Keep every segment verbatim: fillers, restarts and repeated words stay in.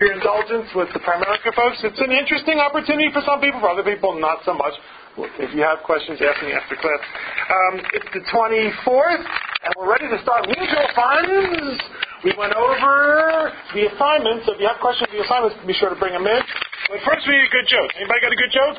your indulgence with the Primerica folks. It's an interesting opportunity for some people, for other people, not so much. If you have questions, ask me after class. Um, it's the twenty-fourth, and we're ready to start mutual funds. We went over the assignments. So if you have questions for the assignments, be sure to bring them in. But first, we need a good joke. Anybody got a good joke?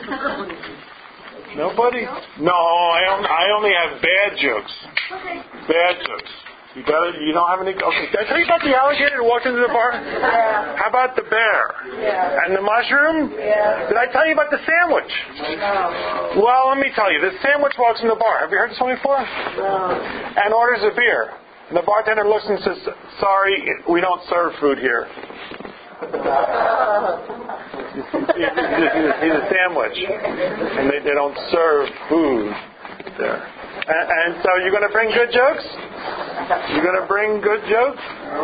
Nobody? No, I only, I only have bad jokes. Okay. Bad jokes. You got it? You don't have any? Okay. Did I tell you about the alligator who walked into the bar? Yeah. How about the bear? Yeah. And the mushroom? Yeah. Did I tell you about the sandwich? No. Well, let me tell you. The sandwich walks in the bar. Have you heard this one before? No. And orders a beer. And the bartender looks and says, "Sorry, we don't serve food here." He's a sandwich, and they, they don't serve food there. And, and so you're going to bring good jokes? You're going to bring good jokes?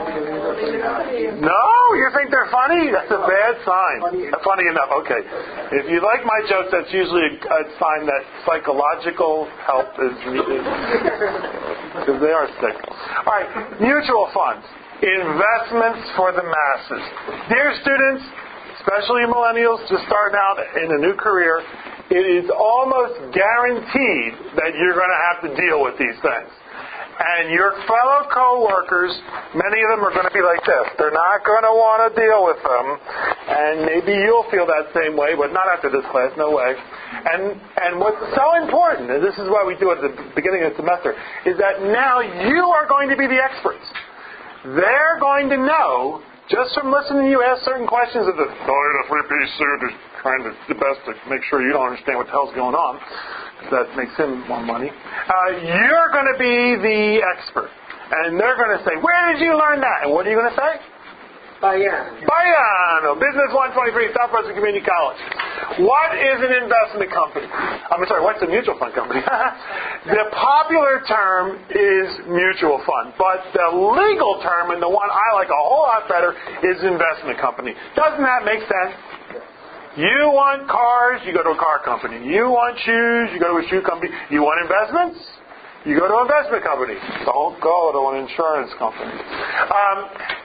No? You think they're funny? That's a bad sign. Funny enough. Okay. If you like my jokes, that's usually a, a sign that psychological help is needed, because they are sick. All right. Mutual funds. Investments for the masses. Dear students, especially millennials just starting out in a new career, it is almost guaranteed that you're going to have to deal with these things. And your fellow co-workers, many of them are going to be like this. They're not going to want to deal with them. And maybe you'll feel that same way, but not after this class, no way. And and what's so important, and this is why we do it at the beginning of the semester, is that now you are going to be the experts. They're going to know, just from listening to you ask certain questions of the guy in a three-piece suit is trying to the best to make sure you don't understand what the hell's going on, because that makes him more money. Uh, you're going to be the expert. And they're going to say, where did you learn that? And what are you going to say? Bayano. Bayano. Business one twenty-three, Southwestern Community College. What is an investment company? I'm sorry, what's a mutual fund company? The popular term is mutual fund, but the legal term, and the one I like a whole lot better, is investment company. Doesn't that make sense? You want cars, you go to a car company. You want shoes, you go to a shoe company. You want investments? You go to an investment company. Don't go to an insurance company. Um,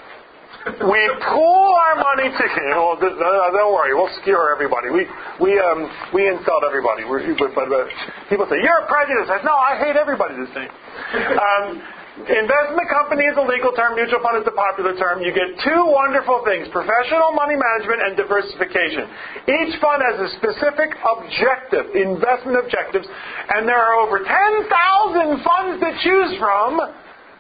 we pool our money together. Well, don't worry, we'll skewer everybody. We we um we insult everybody. We're, but, but people say you're prejudiced. I say, no, I hate everybody the same. Um, investment company is a legal term. Mutual fund is the popular term. You get two wonderful things: professional money management and diversification. Each fund has a specific objective, investment objectives, and there are over ten thousand funds to choose from.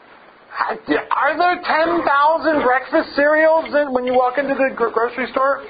Are there ten thousand breakfast cereals when you walk into the grocery store?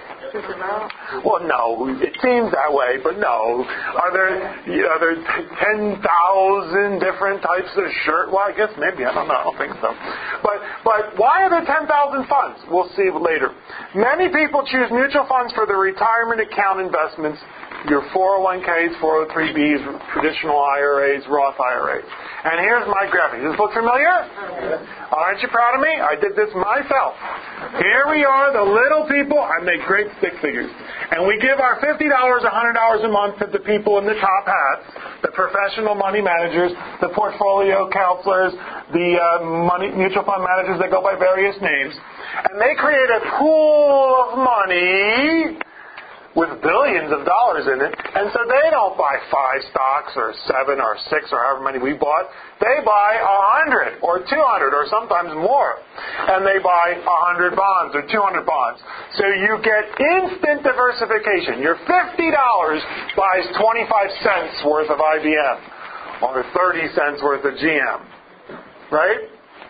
Well, no. It seems that way, but no. Are there are there ten thousand different types of shirt? Well, I guess maybe. I don't know. I don't think so. But but why are there ten thousand funds? We'll see later. Many people choose mutual funds for their retirement account investments, your four oh one k's, four oh three b's, traditional I R A's, Roth I R A's. And here's my graphic. Does this look familiar? Aren't you proud of me? I did this myself. Here we are, the little people. I make great stick figures. And we give our fifty dollars, one hundred dollars a month to the people in the top hats, the professional money managers, the portfolio counselors, the uh, money mutual fund managers that go by various names. And they create a pool of money with billions of dollars in it, and so they don't buy five stocks or seven or six or however many we bought. They buy a hundred or two hundred or sometimes more, and they buy a hundred bonds or two hundred bonds. So you get instant diversification. Your fifty dollars buys twenty-five cents worth of I B M or thirty cents worth of G M, right?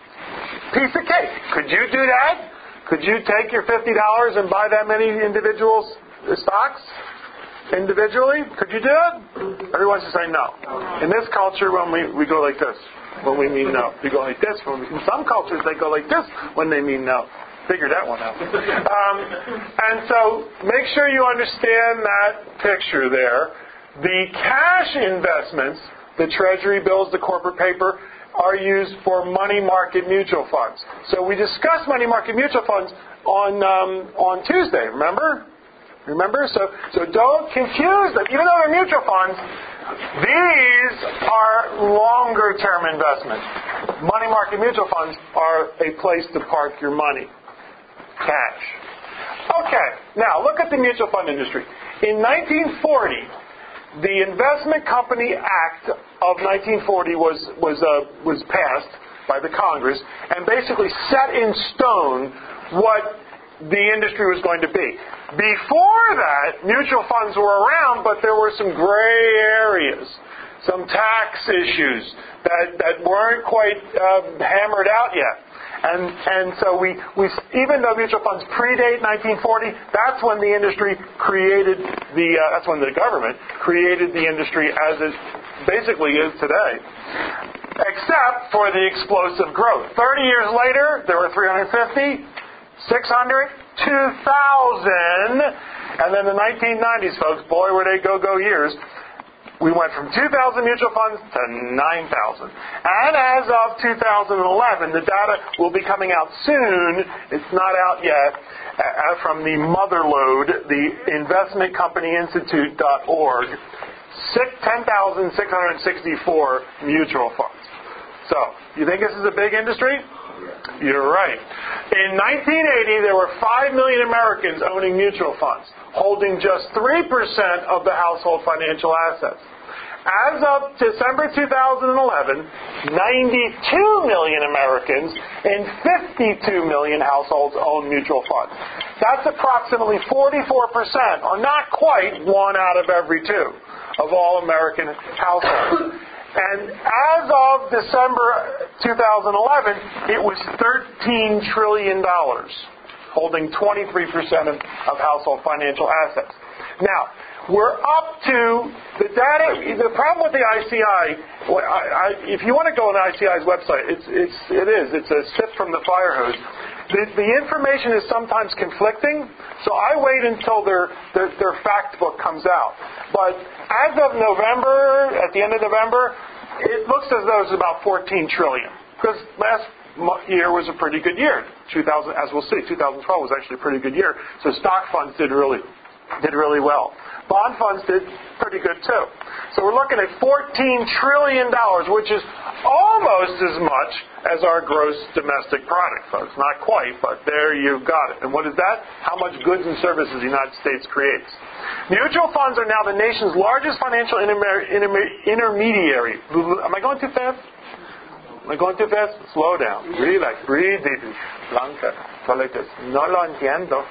Piece of cake. Could you do that? Could you take your fifty dollars and buy that many individuals? Stocks individually? Could you do it? Everyone should say no. In this culture, when we, we go like this, when we mean no. We go like this. When we, in some cultures, they go like this when they mean no. Figure that one out. Um, and so make sure you understand that picture there. The cash investments, the treasury bills, the corporate paper, are used for money market mutual funds. So we discussed money market mutual funds on um, on Tuesday, remember? Remember? So so don't confuse them. Even though they're mutual funds, these are longer-term investments. Money market mutual funds are a place to park your money. Cash. Okay, now look at the mutual fund industry. In nineteen forty, the Investment Company Act of nineteen forty was was uh, was passed by the Congress and basically set in stone what the industry was going to be. Before that, mutual funds were around, but there were some gray areas, some tax issues that, that weren't quite uh, hammered out yet. And and so we, we even though mutual funds predate nineteen forty, that's when the industry created the uh, that's when the government created the industry as it basically is today. Except for the explosive growth. Thirty years later, there were three hundred fifty, six hundred, two thousand, and then the nineteen nineties, folks, boy, were they go-go years. We went from two thousand mutual funds to nine thousand. And as of two thousand eleven, the data will be coming out soon. It's not out yet. Uh, from the Motherlode, the investment company institute dot org, ten thousand six hundred sixty-four mutual funds. So, you think this is a big industry? You're right. In nineteen eighty, there were five million Americans owning mutual funds, holding just three percent of the household financial assets. As of December two thousand eleven, ninety-two million Americans and fifty-two million households own mutual funds. That's approximately forty-four percent, or not quite one out of every two, of all American households. And as of December two thousand eleven, it was thirteen trillion dollars, holding twenty-three percent of, of household financial assets. Now, we're up to the data. The problem with the I C I, I, I if you want to go on the I C I's website, it's, it's, it is. It's a sip from the fire hose. The, the information is sometimes conflicting, so I wait until their, their, their fact book comes out. But as of November, at the end of November, it looks as though it's about fourteen trillion dollars. Because last year was a pretty good year. two thousand, as we'll see, two thousand twelve was actually a pretty good year. So stock funds did really, did really well. Bond funds did pretty good too. So we're looking at fourteen trillion dollars, which is almost as much as our gross domestic product, folks. Not quite, but there you got it. And what is that? How much goods and services the United States creates. Mutual funds are now the nation's largest financial interme- interme- intermediary. Am I going too fast? Am I going too fast? Slow down. Relax. Breathe deeply. Blanca. Like this. No lo entiendo.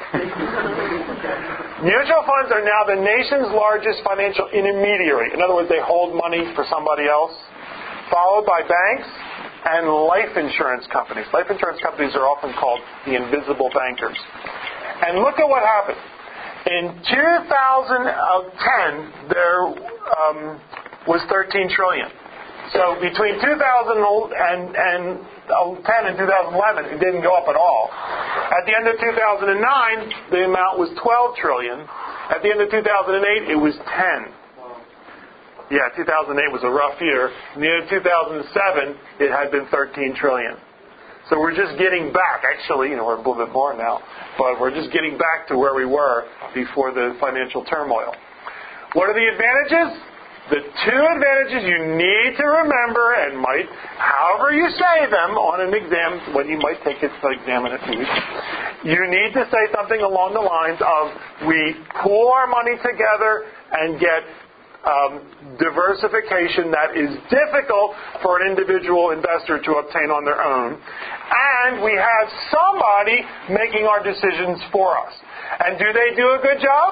Mutual funds are now the nation's largest financial intermediary. In other words, they hold money for somebody else, followed by banks and life insurance companies. Life insurance companies are often called the invisible bankers. And look at what happened. In two thousand ten, there um, was thirteen trillion dollars. So between two thousand ten and two thousand eleven, it didn't go up at all. At the end of two thousand nine, the amount was twelve trillion dollars. At the end of two thousand eight, it was ten. Yeah, two thousand eight was a rough year. In the end of two thousand seven, it had been thirteen trillion dollars. So we're just getting back. Actually, you know, we're a little bit more now, but we're just getting back to where we were before the financial turmoil. What are the advantages? The two advantages you need to remember, and might, however you say them on an exam, when you might take it to exam in a few weeks, you need to say something along the lines of, we pool our money together and get um, diversification that is difficult for an individual investor to obtain on their own, and we have somebody making our decisions for us. And do they do a good job?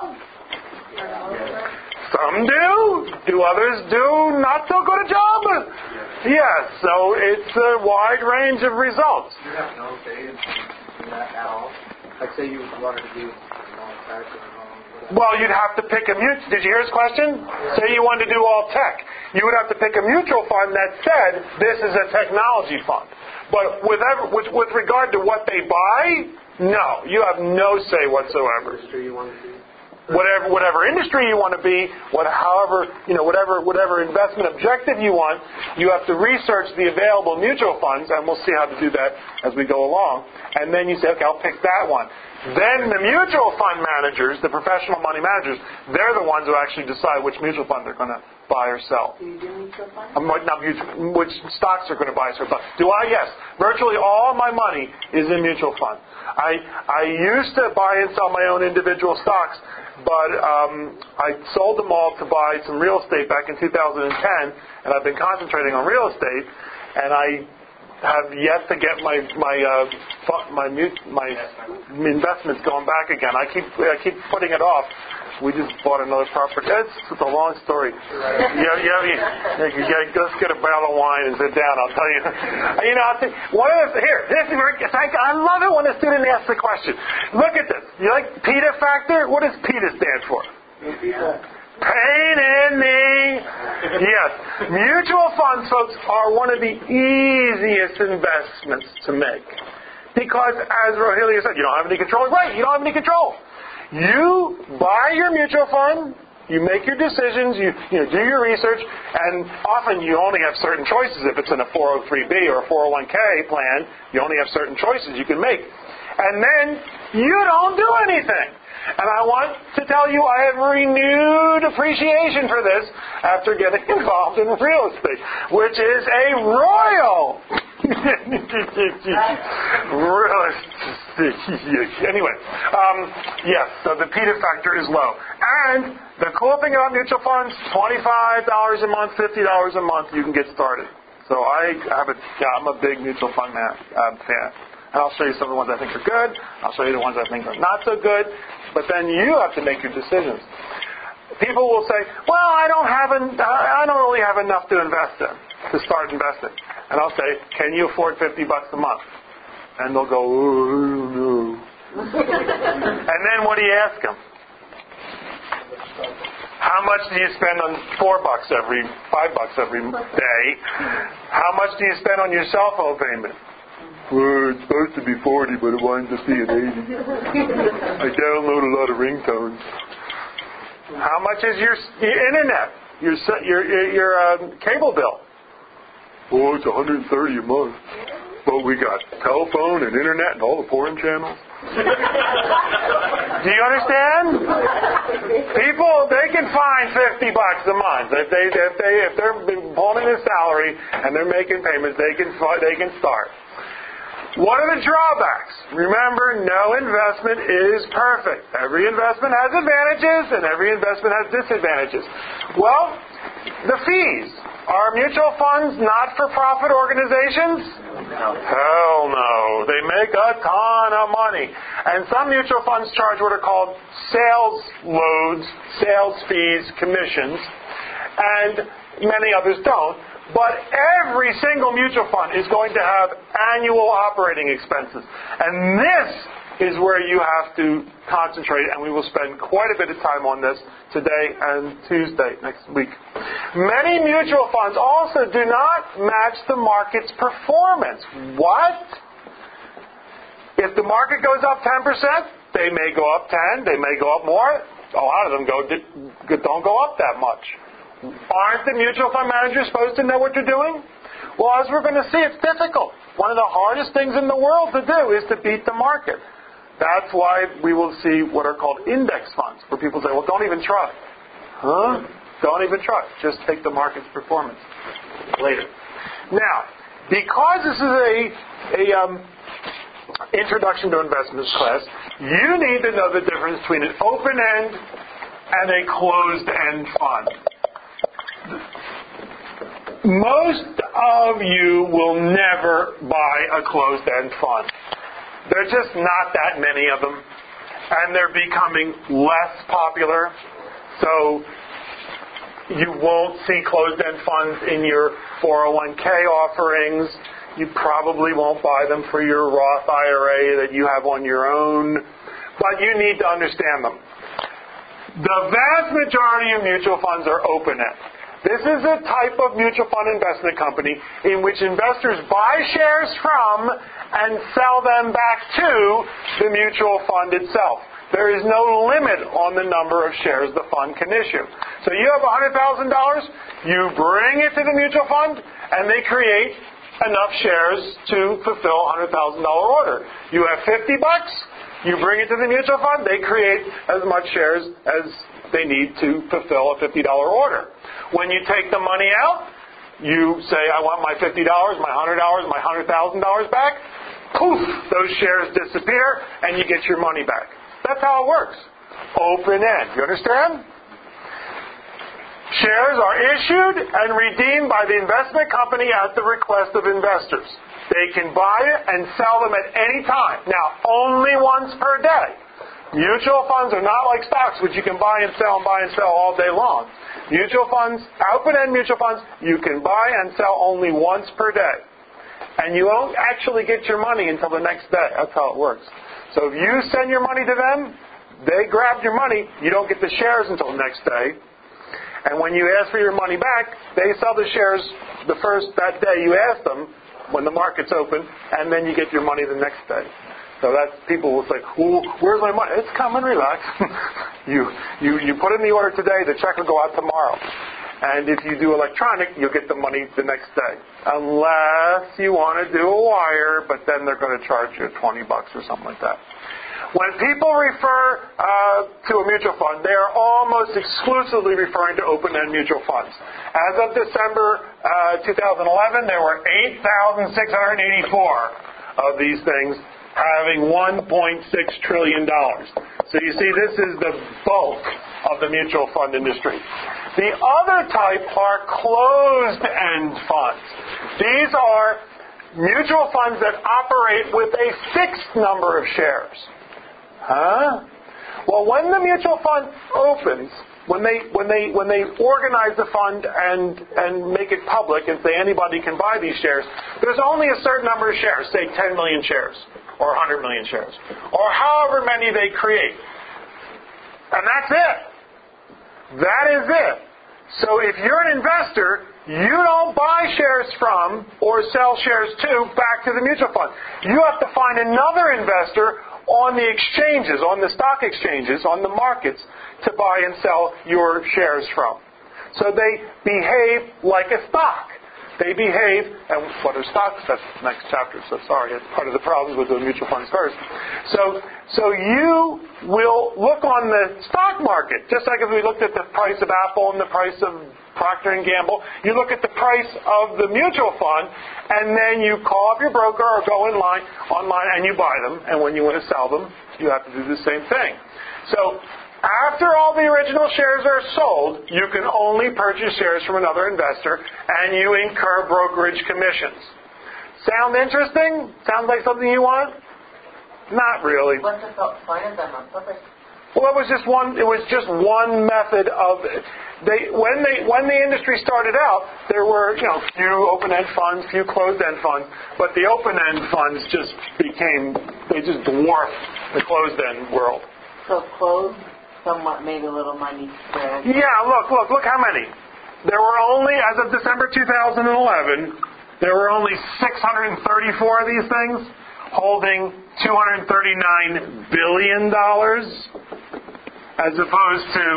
Some do. Do others do not so good a job? Yes. So it's a wide range of results. You have no say in that at all. Like, say you wanted to do long tech or long. Well, you'd have to pick a mutual. Did you hear his question? Yeah. Say you wanted to do all tech. You would have to pick a mutual fund that said this is a technology fund. But with, ever, with, with regard to what they buy, no. You have no say whatsoever. Industry you want to do. Whatever, whatever industry you want to be, what, however, you know, whatever, whatever investment objective you want, you have to research the available mutual funds, and we'll see how to do that as we go along. And then you say, okay, I'll pick that one. Then the mutual fund managers, the professional money managers, they're the ones who actually decide which mutual fund they're going to buy or sell. Do you do mutual funds? Um, not mutual, which stocks are going to buy or sell. Do I? Yes. Virtually all my money is in mutual funds. I I used to buy and sell my own individual stocks, but um, I sold them all to buy some real estate back in two thousand ten, and I've been concentrating on real estate, and I have yet to get my my uh, fu- my mut- my investments going back again. I keep I keep putting it off. We just bought another property. It's, it's a long story. Yeah, yeah, yeah. You gotta, let's get a bottle of wine and sit down. I'll tell you. You know, I'll think, one of the, here. This is where thank, I love it when a student asks the question. Look at this. You like PETA factor? What does PETA stand for? Pain in the yes. Mutual funds, folks, are one of the easiest investments to make because, as Rogelio said, you don't have any control. Right? You don't have any control. You buy your mutual fund, you make your decisions, you, you know, do your research, and often you only have certain choices. If it's in a four oh three B or a four oh one K plan, you only have certain choices you can make. And then you don't do anything. And I want to tell you I have renewed appreciation for this after getting involved in real estate, which is a royal real estate. Anyway, um, yes, so the PETA factor is low. And the cool thing about mutual funds, twenty-five dollars a month, fifty dollars a month, you can get started. So I have a, yeah, I'm a big mutual fund man, uh, fan. And I'll show you some of the ones I think are good. I'll show you the ones I think are not so good. But then you have to make your decisions. People will say, well, I don't have an, I don't really have enough to invest in, to start investing. And I'll say, can you afford fifty bucks a month? And they'll go, oh, no. And then what do you ask them? How much do you spend on four bucks every, five bucks every day? How much do you spend on your cell phone payment? Well, it's supposed to be forty, but it winds up being eighty. I download a lot of ringtones. How much is your, your internet, your your your, your uh, cable bill? Oh, it's one hundred thirty a month. But we got telephone and internet and all the porn channels. Do you understand? People, they can find fifty bucks a month if they if they if they're pulling a salary and they're making payments. They can they can start. What are the drawbacks? Remember, no investment is perfect. Every investment has advantages and every investment has disadvantages. Well, the fees. Are mutual funds not-for-profit organizations? Hell no. They make a ton of money. And some mutual funds charge what are called sales loads, sales fees, commissions, and many others don't. But every single mutual fund is going to have annual operating expenses. And this is where you have to concentrate, and we will spend quite a bit of time on this today and Tuesday next week. Many mutual funds also do not match the market's performance. What? If the market goes up ten percent, they may go up ten, they may go up more. A lot of them go don't go up that much. Aren't the mutual fund managers supposed to know what they're doing? Well, as we're going to see, it's difficult. One of the hardest things in the world to do is to beat the market. That's why we will see what are called index funds, where people say, well, don't even try. Huh? Don't even try. Just take the market's performance later. Now, because this is a, a um, introduction to investments class, you need to know the difference between an open-end and a closed-end fund. Most of you will never buy a closed-end fund. There are just not that many of them, and they're becoming less popular. So you won't see closed-end funds in your four oh one K offerings. You probably won't buy them for your Roth I R A that you have on your own. But you need to understand them. The vast majority of mutual funds are open-end. This is a type of mutual fund investment company in which investors buy shares from and sell them back to the mutual fund itself. There is no limit on the number of shares the fund can issue. So you have one hundred thousand dollars, you bring it to the mutual fund, and they create enough shares to fulfill a one hundred thousand dollars order. You have fifty bucks, You bring it to the mutual fund, they create as much shares as they need to fulfill a fifty dollars order. When you take the money out, you say, I want my fifty dollars, my one hundred dollars, my one hundred thousand dollars back. Poof, those shares disappear and you get your money back. That's how it works. Open end. You understand? Shares are issued and redeemed by the investment company at the request of investors. They can buy it and sell them at any time. Now, only once per day. Mutual funds are not like stocks, which you can buy and sell and buy and sell all day long. Mutual funds, open-end mutual funds, you can buy and sell only once per day. And you won't actually get your money until the next day. That's how it works. So if you send your money to them, they grab your money, you don't get the shares until the next day. And when you ask for your money back, they sell the shares the first, that day you ask them, when the market's open, and then you get your money the next day. So that's, people will say, well, where's my money? It's coming, relax. you, you, you put in the order today, the check will go out tomorrow. And if you do electronic, you'll get the money the next day. Unless you want to do a wire, but then they're going to charge you twenty bucks or something like that. When people refer uh, to a mutual fund, they are almost exclusively referring to open-end mutual funds. As of December uh, two thousand eleven, there were eight thousand six hundred eighty-four of these things having one point six trillion dollars. So you see, this is the bulk of the mutual fund industry. The other type are closed-end funds. These are mutual funds that operate with a fixed number of shares. Huh? Well, when the mutual fund opens, when they when they when they organize the fund and and make it public and say anybody can buy these shares, there's only a certain number of shares, say ten million shares or one hundred million shares, or however many they create, and that's it. That is it. So if you're an investor, you don't buy shares from or sell shares to back to the mutual fund. You have to find another investor on the exchanges, on the stock exchanges, on the markets, to buy and sell your shares from. So they behave like a stock. They behave, and what are stocks? That's the next chapter, so sorry, it's part of the problems with the mutual funds first. So, so you will look on the stock market, just like if we looked at the price of Apple and the price of Procter and Gamble, you look at the price of the mutual fund, and then you call up your broker or go in line, online and you buy them, and when you want to sell them, you have to do the same thing. So, after all the original shares are sold, you can only purchase shares from another investor, and you incur brokerage commissions. Sound interesting? Sounds like something you want? Not really. What's the point of them on purpose? Well, it was just one. It was just one method of. They when they when the industry started out, there were you know few open-end funds, few closed-end funds, but the open-end funds just became they just dwarfed the closed-end world. So closed somewhat made a little money spread. Yeah, look, look, look how many. There were only, as of December two thousand eleven, there were only six hundred thirty-four of these things holding two hundred thirty-nine billion dollars, as opposed to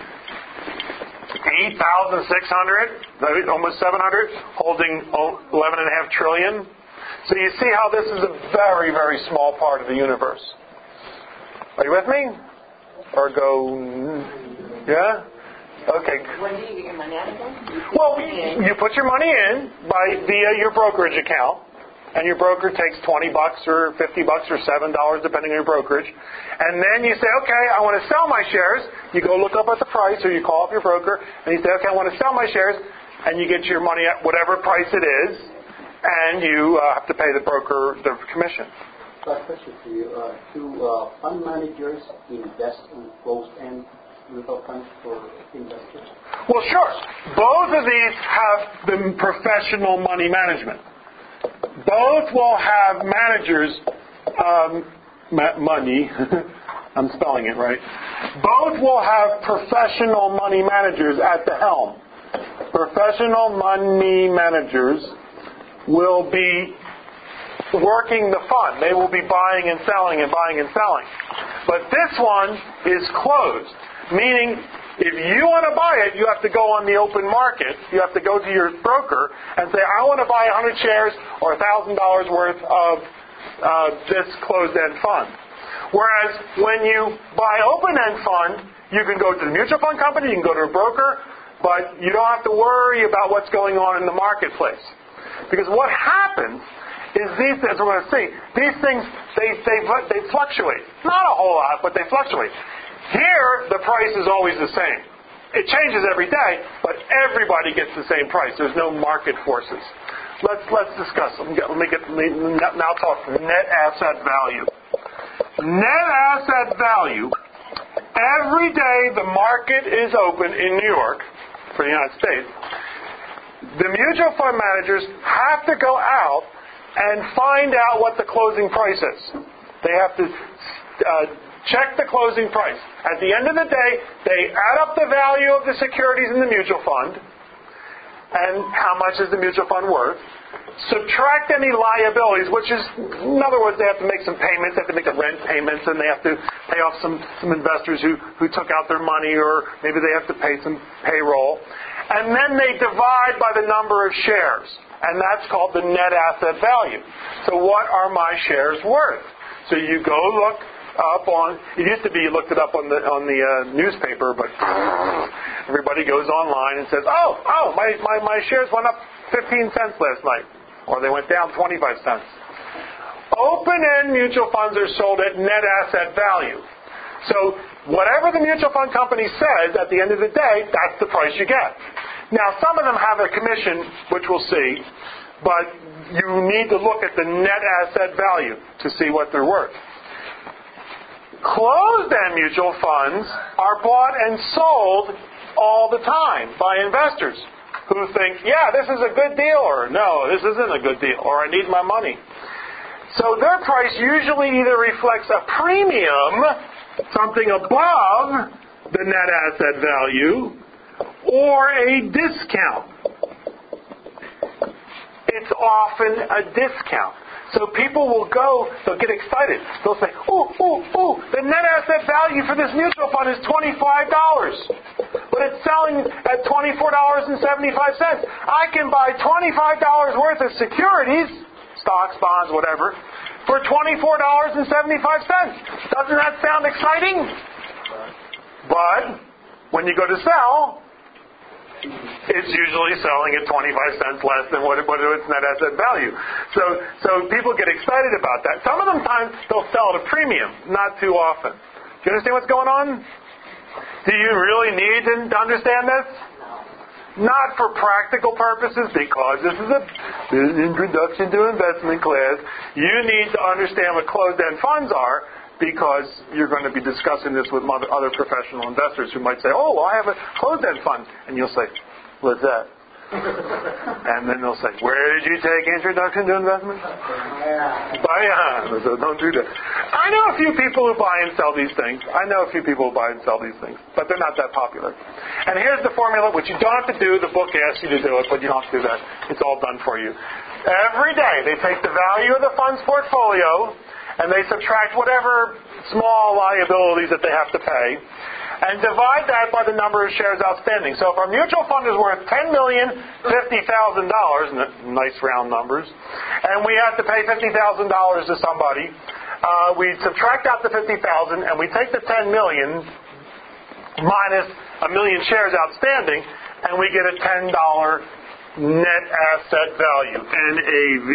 eight thousand six hundred, almost seven hundred, holding eleven point five trillion. So you see how this is a very, very small part of the universe. Are you with me? Or go, yeah? Okay. When do you get your money out again? Well, you put your money in by via your brokerage account, and your broker takes twenty bucks or fifty bucks or seven dollars depending on your brokerage. And then you say, okay, I want to sell my shares. You go look up at the price, or you call up your broker, and you say, okay, I want to sell my shares, and you get your money at whatever price it is, and you uh, have to pay the broker the commission. So a question for you. Uh, do uh, fund managers invest in closed-end mutual funds for investors? Well, sure. Both of these have the professional money management. Both will have managers, um, ma- money, I'm spelling it right. Both will have professional money managers at the helm. Professional money managers will be working the fund. They will be buying and selling and buying and selling. But this one is closed, meaning if you want to buy it, you have to go on the open market. You have to go to your broker and say, I want to buy one hundred shares or one thousand dollars worth of uh, this closed-end fund. Whereas when you buy open-end fund, you can go to the mutual fund company, you can go to a broker, but you don't have to worry about what's going on in the marketplace. Because what happens is these, as we're going to see, these things, they, they, they fluctuate. Not a whole lot, but they fluctuate. Here, the price is always the same. It changes every day, but everybody gets the same price. There's no market forces. Let's let's discuss. Let me get, let me get let me now talk net asset value. Net asset value. Every day the market is open in New York for the United States. The mutual fund managers have to go out and find out what the closing price is. They have to uh, check the closing price. At the end of the day, they add up the value of the securities in the mutual fund and how much is the mutual fund worth. Subtract any liabilities, which is, in other words, they have to make some payments. They have to make the rent payments, and they have to pay off some, some investors who, who took out their money, or maybe they have to pay some payroll. And then they divide by the number of shares, and that's called the net asset value. So what are my shares worth? So you go look up on, it used to be you looked it up on the on the uh, newspaper, but everybody goes online and says, oh, oh, my, my, my shares went up fifteen cents last night, or they went down twenty-five cents. Open-end mutual funds are sold at net asset value. So whatever the mutual fund company says, at the end of the day, that's the price you get. Now, some of them have a commission, which we'll see, but you need to look at the net asset value to see what they're worth. Closed-end mutual funds are bought and sold all the time by investors who think, yeah, this is a good deal, or no, this isn't a good deal, or I need my money. So their price usually either reflects a premium, something above the net asset value, or a discount. It's often a discount. So people will go, they'll get excited. They'll say, ooh, ooh, ooh, the net asset value for this mutual fund is twenty-five dollars. But it's selling at twenty-four dollars and seventy-five cents. I can buy twenty-five dollars worth of securities, stocks, bonds, whatever, for twenty-four dollars and seventy-five cents. Doesn't that sound exciting? But when you go to sell, it's usually selling at twenty-five cents less than what, what its net asset value. So so people get excited about that. Some of them times they'll sell at a premium, not too often. Do you understand what's going on? Do you really need to understand this? Not for practical purposes, because this is a this is an introduction to investment class. You need to understand what closed-end funds are, because you're going to be discussing this with other professional investors who might say, oh, well, I have a closed-end fund. And you'll say, what's that? And then they'll say, where did you take Introduction to Investment? Buy on. So don't do that. I know a few people who buy and sell these things. I know a few people who buy and sell these things, but they're not that popular. And here's the formula, which you don't have to do. The book asks you to do it, but you don't have to do that. It's all done for you. Every day they take the value of the fund's portfolio, and they subtract whatever small liabilities that they have to pay, and divide that by the number of shares outstanding. So if our mutual fund is worth ten million fifty thousand dollars, nice round numbers, and we have to pay fifty thousand dollars to somebody, uh, we subtract out the fifty thousand dollars, and we take the ten million dollars minus a million shares outstanding, and we get a ten dollars net asset value, N A V.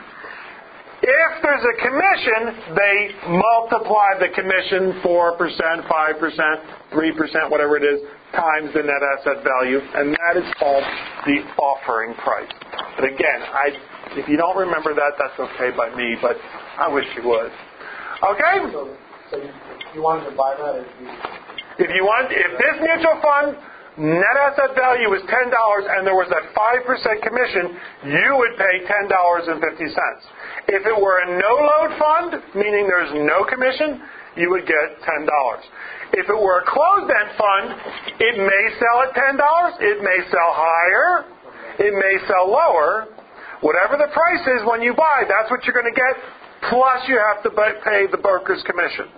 If there's a commission, they multiply the commission four percent, five percent, three percent, whatever it is, times the net asset value, and that is called the offering price. But again, I, if you don't remember that, that's okay by me, but I wish you would. Okay? So, so you, you wanted to buy that if you... If you want, if this mutual fund net asset value was ten dollars and there was a five percent commission, you would pay ten dollars and fifty cents. If it were a no-load fund, meaning there's no commission, you would get ten dollars. If it were a closed-end fund, it may sell at ten dollars, it may sell higher, it may sell lower. Whatever the price is when you buy, that's what you're going to get, plus you have to pay the broker's commission.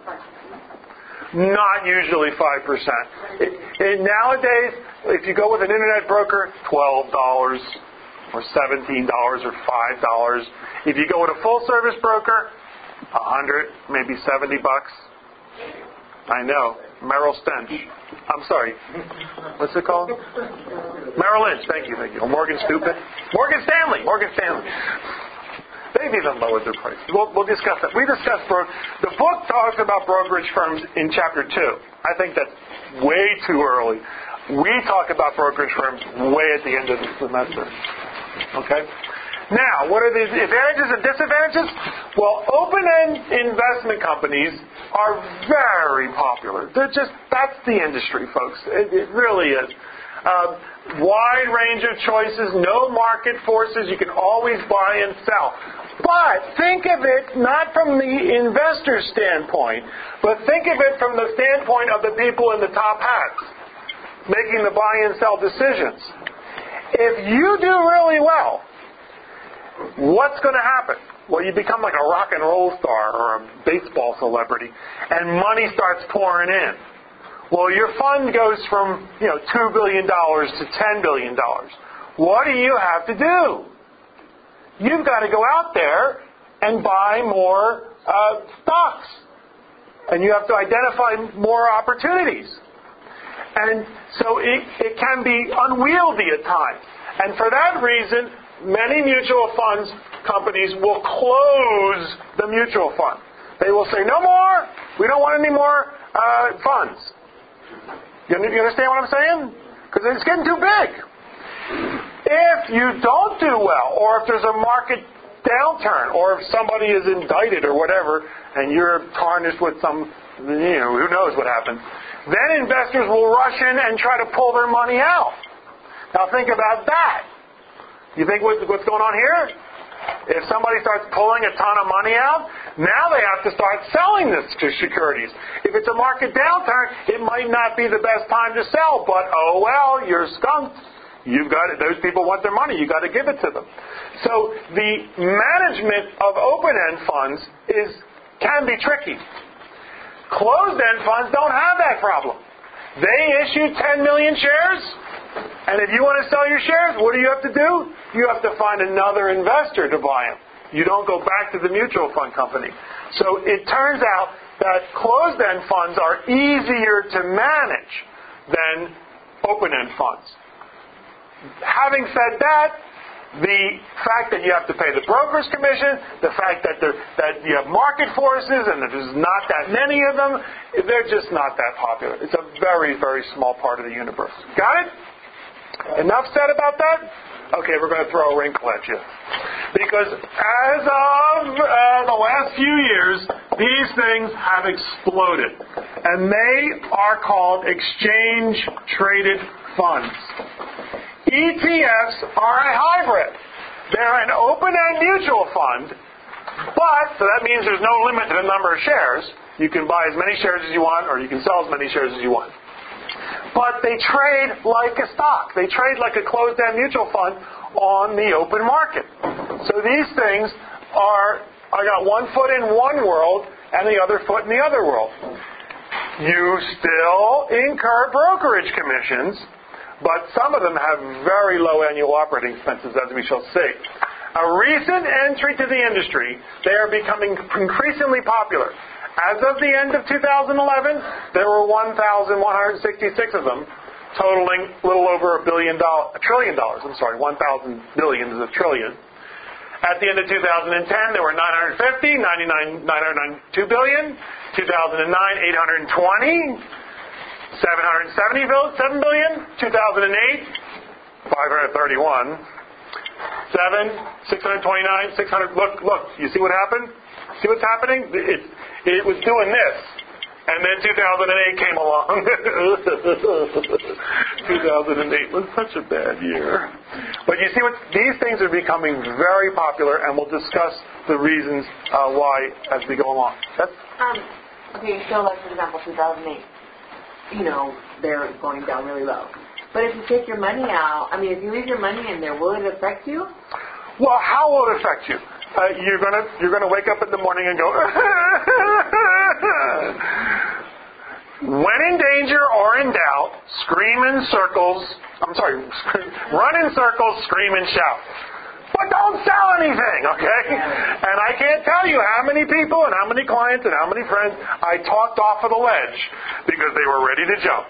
Not usually five percent. It, it, nowadays, if you go with an internet broker, twelve dollars or seventeen dollars or five dollars. If you go with a full-service broker, one hundred, maybe seventy bucks. I know. Merrill Stench. I'm sorry. What's it called? Merrill Lynch. Thank you, thank you. Or Morgan Stupid. Morgan Stanley. Morgan Stanley. They've even lowered their prices. We'll, we'll discuss that. We discussed bro- the book talks about brokerage firms in chapter two. I think that's way too early. We talk about brokerage firms way at the end of the semester. Okay? Now, what are the advantages and disadvantages? Well, open-end investment companies are very popular. They're just, that's the industry, folks. It, it really is. Uh, wide range of choices, no market forces. You can always buy and sell. But think of it not from the investor standpoint, but think of it from the standpoint of the people in the top hats making the buy and sell decisions. If you do really well, what's going to happen? Well, you become like a rock and roll star or a baseball celebrity, and money starts pouring in. Well, your fund goes from, you know, two billion dollars to ten billion dollars. What do you have to do? You've got to go out there and buy more uh, stocks. And you have to identify more opportunities. And so it, it can be unwieldy at times. And for that reason, many mutual funds companies will close the mutual fund. They will say, no more, we don't want any more uh, funds. You understand what I'm saying? Because it's getting too big. If you don't do well, or if there's a market downturn, or if somebody is indicted or whatever, and you're tarnished with some, you know, who knows what happens, then investors will rush in and try to pull their money out. Now think about that. You think what's going on here? If somebody starts pulling a ton of money out, now they have to start selling this to securities. If it's a market downturn, it might not be the best time to sell, but oh well, you're skunked. You've got it. Those people want their money. You've got to give it to them. So the management of open-end funds is can be tricky. Closed-end funds don't have that problem. They issue ten million shares. And if you want to sell your shares, what do you have to do? You have to find another investor to buy them. You don't go back to the mutual fund company. So it turns out that closed-end funds are easier to manage than open-end funds. Having said that, the fact that you have to pay the broker's commission, the fact that there, that you have market forces and that there's not that many of them, they're just not that popular. It's a very, very small part of the universe. Got it? Enough said about that? Okay, we're going to throw a wrinkle at you. Because as of uh, the last few years, these things have exploded. And they are called exchange-traded funds. E T Fs are a hybrid. They're an open-end mutual fund, but, so that means there's no limit to the number of shares. You can buy as many shares as you want, or you can sell as many shares as you want. But they trade like a stock. They trade like a closed-end mutual fund on the open market. So these things are, I got one foot in one world and the other foot in the other world. You still incur brokerage commissions, but some of them have very low annual operating expenses, as we shall see. A recent entry to the industry, they are becoming increasingly popular. As of the end of two thousand eleven, there were one thousand one hundred sixty-six of them, totaling a little over a billion dollars, a trillion dollars. I'm sorry, one thousand billion is a trillion. At the end of two thousand ten, there were nine hundred fifty, ninety-nine, nine hundred ninety-two billion. two thousand nine, eight hundred twenty, seven hundred seventy-seven billion. two thousand eight, five hundred thirty-one. seven, six hundred twenty-nine, six hundred. Look, look. You see what happened? See what's happening? It, it was doing this. And then two thousand eight came along. two thousand eight was such a bad year. But you see what? These things are becoming very popular, and we'll discuss the reasons uh, why as we go along. That's Um, okay, so like, for example, two thousand eight, you know, they're going down really low. But if you take your money out, I mean, if you leave your money in there, will it affect you? Well, how will it affect you? Uh, you're gonna you're gonna wake up in the morning and go, when in danger or in doubt, scream in circles. I'm sorry, run in circles, scream and shout. but don't sell anything, okay? And I can't tell you how many people and how many clients and how many friends I talked off of the ledge because they were ready to jump.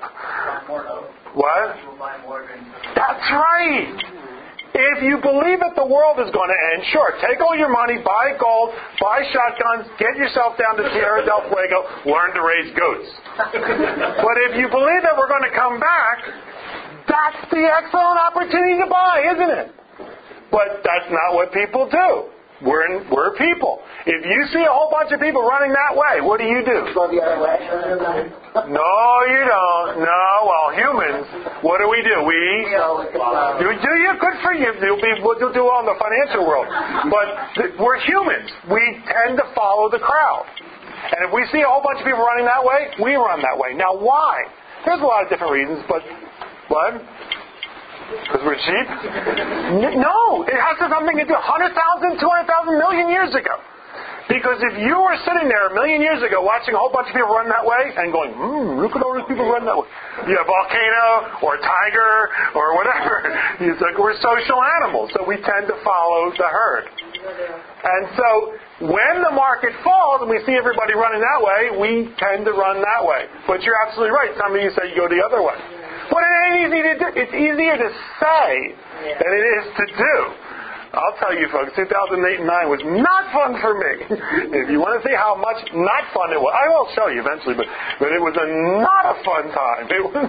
What? That's right. If you believe that the world is going to end, sure, take all your money, buy gold, buy shotguns, get yourself down to Tierra del Fuego, learn to raise goats. But if you believe that we're going to come back, that's the excellent opportunity to buy, isn't it? But that's not what people do. We're in, we're people. If you see a whole bunch of people running that way, what do you do? Go the other way. No, you don't. No, well, humans, what do we do? We you do you good for you. You'll be you'll do well in the financial world. But th- we're humans. We tend to follow the crowd. And if we see a whole bunch of people running that way, we run that way. Now, why? There's a lot of different reasons, but what? Because we're sheep? No, it has something to do one hundred thousand, two hundred thousand, million years ago. Because if you were sitting there a million years ago watching a whole bunch of people run that way and going, hmm, look at all these people run that way. Yeah, volcano or tiger or whatever. It's like we're social animals, so we tend to follow the herd. And so when the market falls and we see everybody running that way, we tend to run that way. But you're absolutely right. Some of you say you go the other way. But it ain't easy to do. It's easier to say yeah. than it is to do. I'll tell you, folks, two thousand eight and nine was not fun for me. If you want to see how much not fun it was, I will show you eventually, but, but it was a not a fun time. It was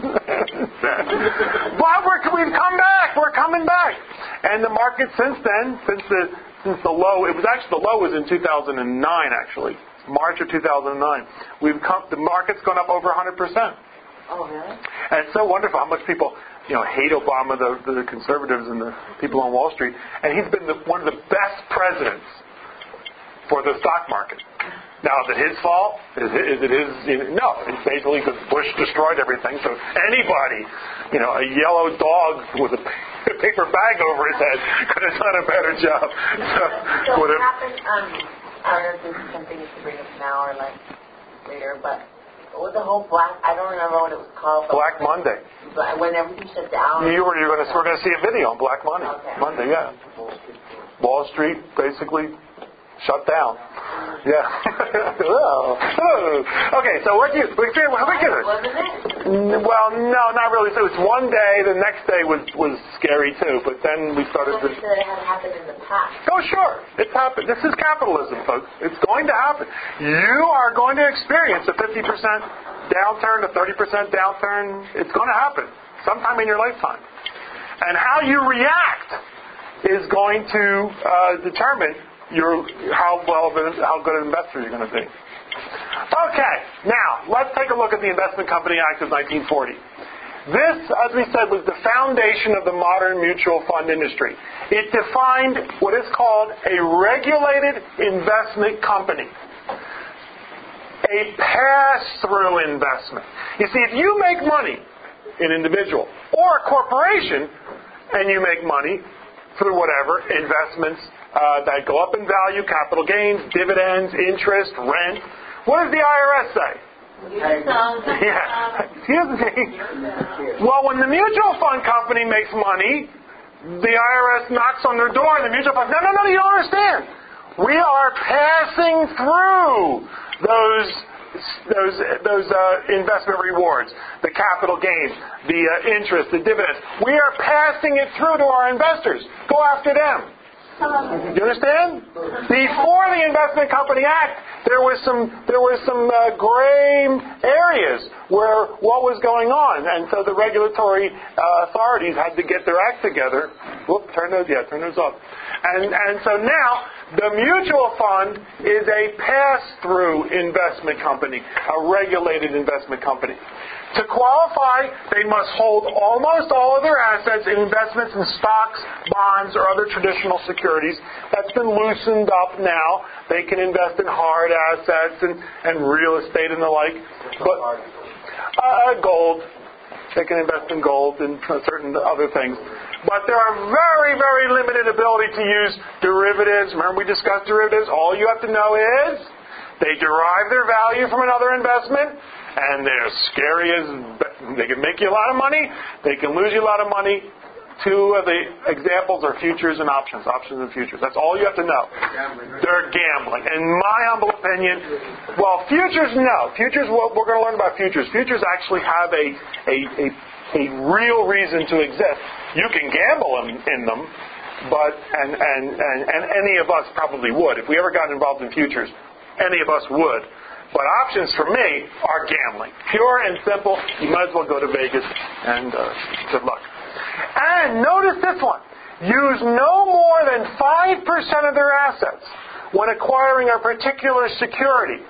but we're, we've come back. We're coming back. And the market since then, since the since the low, it was actually, the low was in two thousand nine, actually. March of two thousand nine. We've come, the market's gone up over one hundred percent. Oh, really? And it's so wonderful how much people, you know, hate Obama, the, the conservatives and the people on Wall Street. And he's been the, one of the best presidents for the stock market. Now, is it his fault? Is it, is it his? You know, no. It's basically because Bush destroyed everything. So anybody, you know, a yellow dog with a paper bag over his head could have done a better job. So, so what happened, um, I don't know if this is something you should bring up now or like later, but with the whole black, I don't remember what it was called. But Black Monday. But when everything shut down. You were, you're going to, we're going to see a video on Black Monday. Okay. Monday, yeah. Wall Street basically shut down. Yeah. Okay, so what do you, what do you, what do you, Wasn't it? well, no, not really. So it was one day. The next day was, was scary too. But then we started. Well, it said it had happened in the past. Oh, sure. It's happened. This is capitalism, folks. It's going to happen. You are going to experience a fifty percent downturn, a thirty percent downturn. It's going to happen sometime in your lifetime. And how you react is going to uh, determine your how well how good an investor you're going to be. Okay, now let's take a look at the Investment Company Act of nineteen forty. This, as we said, was the foundation of the modern mutual fund industry. It defined what is called a regulated investment company, a pass-through investment. You see, if you make money, an individual or a corporation, and you make money through whatever investments uh, that go up in value, capital gains, dividends, interest, rent, what does the I R S say? Yeah. Excuse me. Well, when the mutual fund company makes money, the I R S knocks on their door and the mutual fund, no, no, no, you don't understand. We are passing through those those those uh, investment rewards, the capital gains, the uh, interest, the dividends. We are passing it through to our investors. Go after them. You understand? Before the Investment Company Act, there was some there was some uh, gray areas where what was going on, and so the regulatory uh, authorities had to get their act together. Whoop, turn those, yeah, turn those off. And and so now the mutual fund is a pass-through investment company, a regulated investment company. To qualify, they must hold almost all of their assets in investments in stocks, bonds, or other traditional securities. That's been loosened up now. They can invest in hard assets and, and real estate and the like. But uh, gold. They can invest in gold and certain other things. But there are very, very limited ability to use derivatives. Remember we discussed derivatives? All you have to know is they derive their value from another investment. And they're scary as, they can make you a lot of money, they can lose you a lot of money. Two of the examples are futures and options. Options and futures. That's all you have to know. They're gambling. In my humble opinion, well, futures, no. Futures, well, we're going to learn about futures. Futures actually have a, a, a, a real reason to exist. You can gamble in, in them, but and, and, and, and any of us probably would. If we ever got involved in futures, any of us would. But options for me are gambling. Pure and simple. You might as well go to Vegas and uh, good luck. And notice this one. Use no more than five percent of their assets when acquiring a particular security.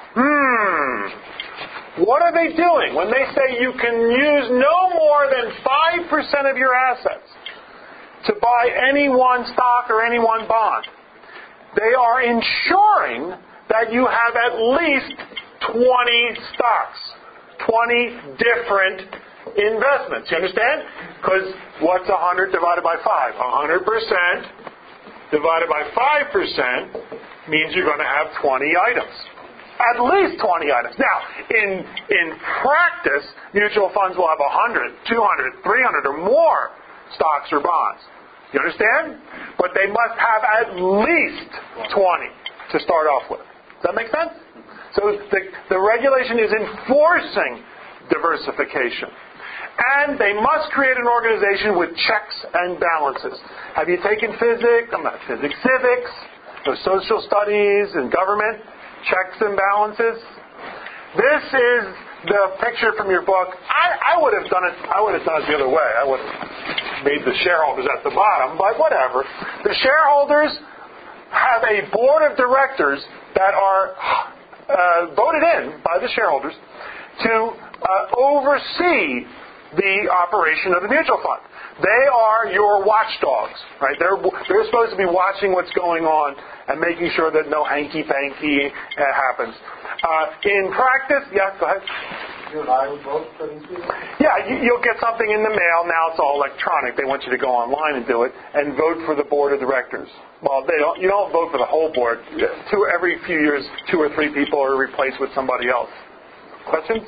Hmm. What are they doing when they say you can use no more than five percent of your assets to buy any one stock or any one bond? They are ensuring that you have at least twenty stocks, twenty different investments. You understand? Because what's one hundred divided by five? one hundred percent divided by five percent means you're going to have twenty items. At least twenty items. Now, in in practice, mutual funds will have one hundred, two hundred, three hundred or more stocks or bonds. You understand? But they must have at least twenty to start off with. Does that make sense? So the, the regulation is enforcing diversification. And they must create an organization with checks and balances. Have you taken physics? I'm not physics, civics, or social studies and government, checks and balances? This is the picture from your book. I, I would have done it. I would have done it the other way. I would have made the shareholders at the bottom, but whatever. The shareholders have a board of directors that are uh, voted in by the shareholders to uh, oversee the operation of the mutual fund. They are your watchdogs, right? They're they're supposed to be watching what's going on and making sure that no hanky-panky uh, happens. Uh, in practice, yeah, go ahead. You and I would vote for these people? Yeah, you, you'll get something in the mail. Now it's all electronic. They want you to go online and do it and vote for the board of directors. Well, they don't. You don't vote for the whole board. Two every few years, two or three people are replaced with somebody else. Questions?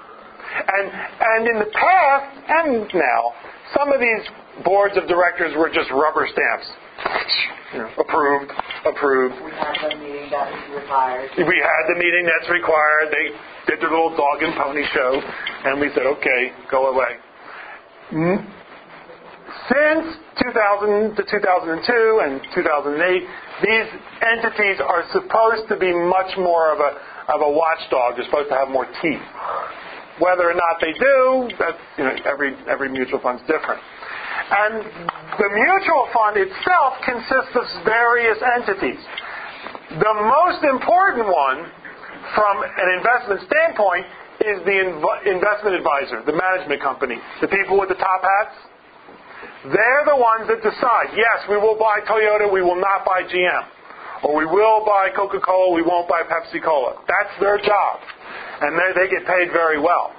And and in the past and now, some of these boards of directors were just rubber stamps. You know, approved, approved. We had the meeting that is required. We had the meeting that's required. They did their little dog and pony show, and we said, okay, go away. Since two thousand to two thousand two and two thousand eight, these entities are supposed to be much more of a of a watchdog. They're supposed to have more teeth. Whether or not they do, that's, you know, every every mutual fund's different. And the mutual fund itself consists of various entities. The most important one, from an investment standpoint, is the inv- investment advisor, the management company, the people with the top hats. They're the ones that decide, yes, we will buy Toyota, we will not buy G M. Or we will buy Coca-Cola, we won't buy Pepsi-Cola. That's their job. And they, they get paid very well.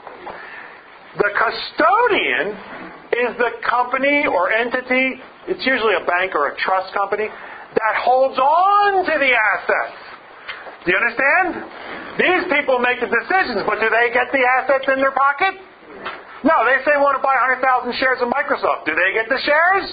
The custodian is the company or entity, it's usually a bank or a trust company, that holds on to the assets. Do you understand? These people make the decisions, but do they get the assets in their pocket? No, they say they want to buy one hundred thousand shares of Microsoft. Do they get the shares?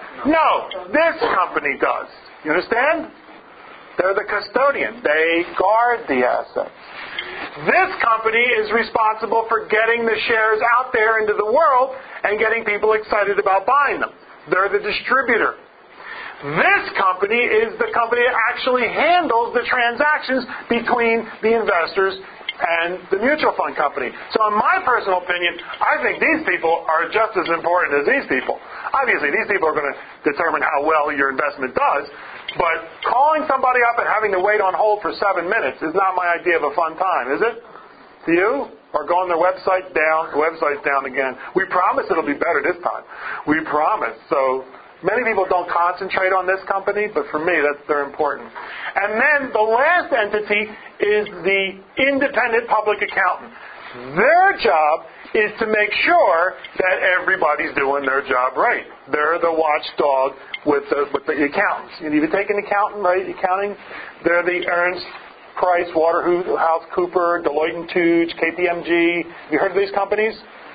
No, this company does. You understand? They're the custodian. They guard the assets. This company is responsible for getting the shares out there into the world and getting people excited about buying them. They're the distributor. This company is the company that actually handles the transactions between the investors and the mutual fund company. So in my personal opinion, I think these people are just as important as these people. Obviously, these people are going to determine how well your investment does, but calling somebody up and having to wait on hold for seven minutes is not my idea of a fun time, is it? To you? Or go on their website, down, the website's down again. We promise it'll be better this time. We promise. So many people don't concentrate on this company, but for me, that's they're important. And then the last entity is the independent public accountant. Their job is to make sure that everybody's doing their job right. They're the watchdog with the, with the accountants. You need to take an accountant, right? Accounting. They're the Ernst, Price, Waterhouse Cooper, Deloitte and Touche, K P M G. Have you heard of these companies?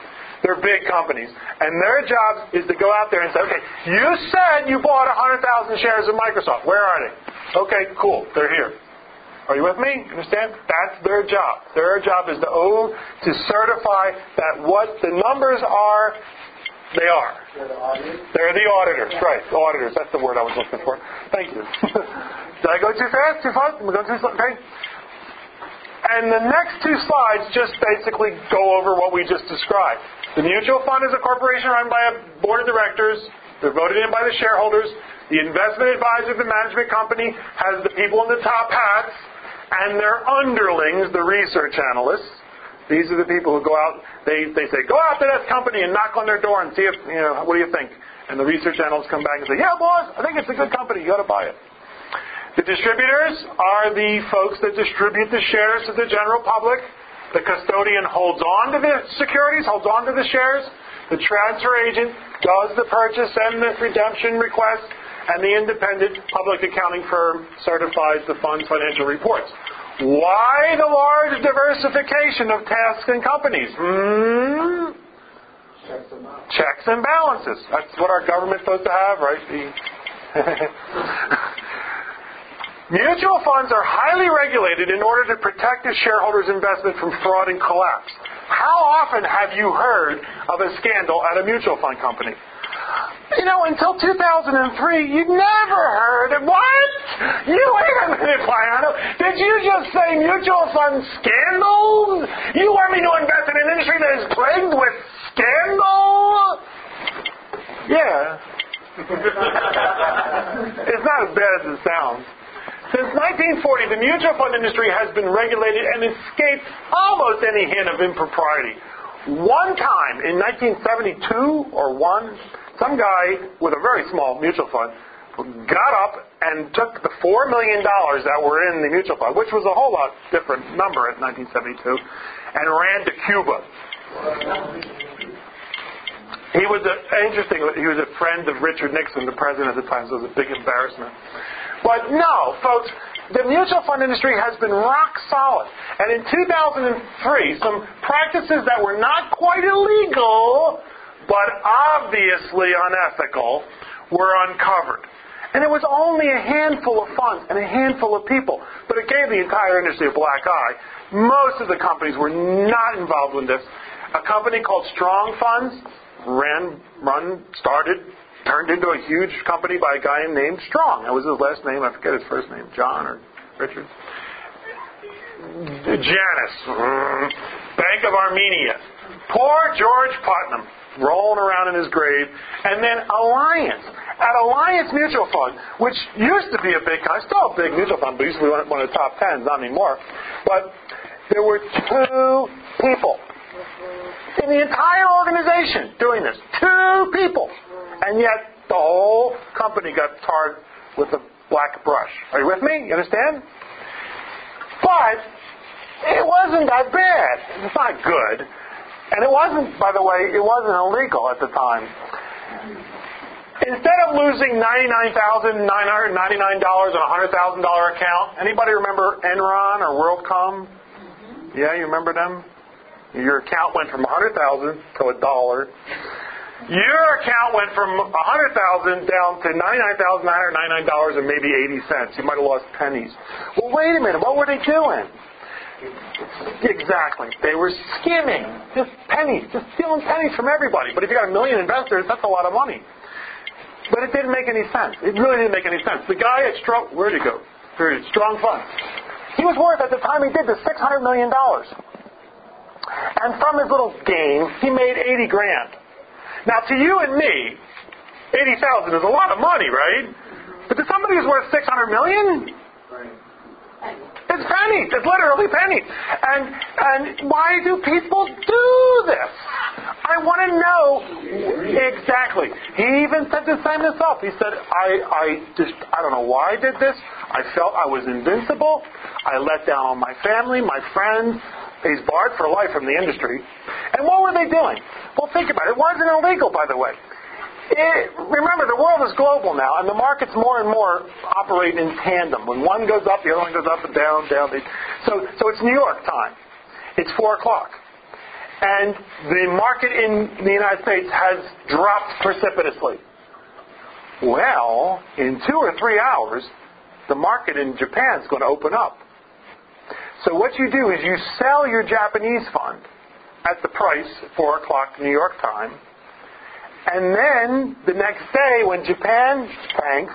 They're big companies. And their job is to go out there and say, okay, you said you bought one hundred thousand shares of Microsoft. Where are they? Okay, cool. They're here. Are you with me? Understand? That's their job. Their job is to own, to certify that what the numbers are, they are. They're the auditors. They're the auditors, right. Auditors, that's the word I was looking for. Thank you. Did I go too fast? Too fast? Am I going too slow? Okay. And the next two slides just basically go over what we just described. The mutual fund is a corporation run by a board of directors. They're voted in by the shareholders. The investment advisor, the management company, has the people in the top hats, and their underlings, the research analysts. These are the people who go out, they, they say, go out to that company and knock on their door and see if, you know, what do you think? And the research analysts come back and say, yeah, boss, I think it's a good company. You ought to buy it. The distributors are the folks that distribute the shares to the general public. The custodian holds on to the securities, holds on to the shares. The transfer agent does the purchase and the redemption request. And the independent public accounting firm certifies the fund's financial reports. Why the large diversification of tasks and companies? Hmm? Checks them out. Checks and balances. That's what our government's supposed to have, right? The mutual funds are highly regulated in order to protect the shareholders' investment from fraud and collapse. How often have you heard of a scandal at a mutual fund company? You know, until two thousand three, you'd never heard of what? You wait a minute, Piano. Did you just say mutual fund scandals? You want me to invest in an industry that is plagued with scandal? Yeah. It's not as bad as it sounds. Since nineteen forty, the mutual fund industry has been regulated and escaped almost any hint of impropriety. One time, in nineteen seventy-two or one, some guy with a very small mutual fund got up and took the four million dollars that were in the mutual fund, which was a whole lot different number in nineteen seventy-two, and ran to Cuba. He was a, interesting. He was a friend of Richard Nixon, the president at the time, so it was a big embarrassment. But no, folks, the mutual fund industry has been rock solid. And in two thousand three, some practices that were not quite illegal, but obviously unethical, were uncovered. And it was only a handful of funds and a handful of people. But it gave the entire industry a black eye. Most of the companies were not involved in this. A company called Strong Funds ran, run, started, turned into a huge company by a guy named Strong. That was his last name. I forget his first name. John or Richard? Janus. Bank of Armenia. Poor George Putnam, rolling around in his grave. And then Alliance. At Alliance Mutual Fund, which used to be a big, still a big mutual fund, but used to be one of the top tens, not anymore. But there were two people in the entire organization doing this. Two people. And yet the whole company got tarred with a black brush. Are you with me? You understand? But it wasn't that bad. It's not good. And it wasn't, by the way, it wasn't illegal at the time. Instead of losing ninety-nine thousand nine hundred ninety-nine dollars on a one hundred thousand dollars account, anybody remember Enron or WorldCom? Mm-hmm. Yeah, you remember them? Your account went from one hundred thousand dollars to a dollar. Your account went from one hundred thousand dollars down to ninety-nine thousand nine hundred ninety-nine dollars and maybe eighty cents. You might have lost pennies. Well, wait a minute. What were they doing? Exactly. They were skimming. Just pennies. Just stealing pennies from everybody. But if you got a million investors, that's a lot of money. But it didn't make any sense. It really didn't make any sense. The guy at Strong... Where'd he go? Period. Strong Funds. He was worth, at the time he did this, six hundred million dollars. And from his little game, he made eighty grand. Now, to you and me, eighty thousand is a lot of money, right? But to somebody who's worth six hundred million, it's pennies. It's literally pennies. And and why do people do this? I want to know exactly. He even said to sign this up. He said, I I just I don't know why I did this. I felt I was invincible. I let down on my family, my friends. He's barred for life from the industry. And what were they doing? Well, think about it. It wasn't illegal, by the way. It, remember, the world is global now, and the markets more and more operate in tandem. When one goes up, the other one goes up and down, down. So, so it's New York time. It's four o'clock. and the market in the United States has dropped precipitously. Well, in two or three hours, the market in Japan is going to open up. So what you do is you sell your Japanese fund at the price, four o'clock New York time, and then the next day when Japan tanks,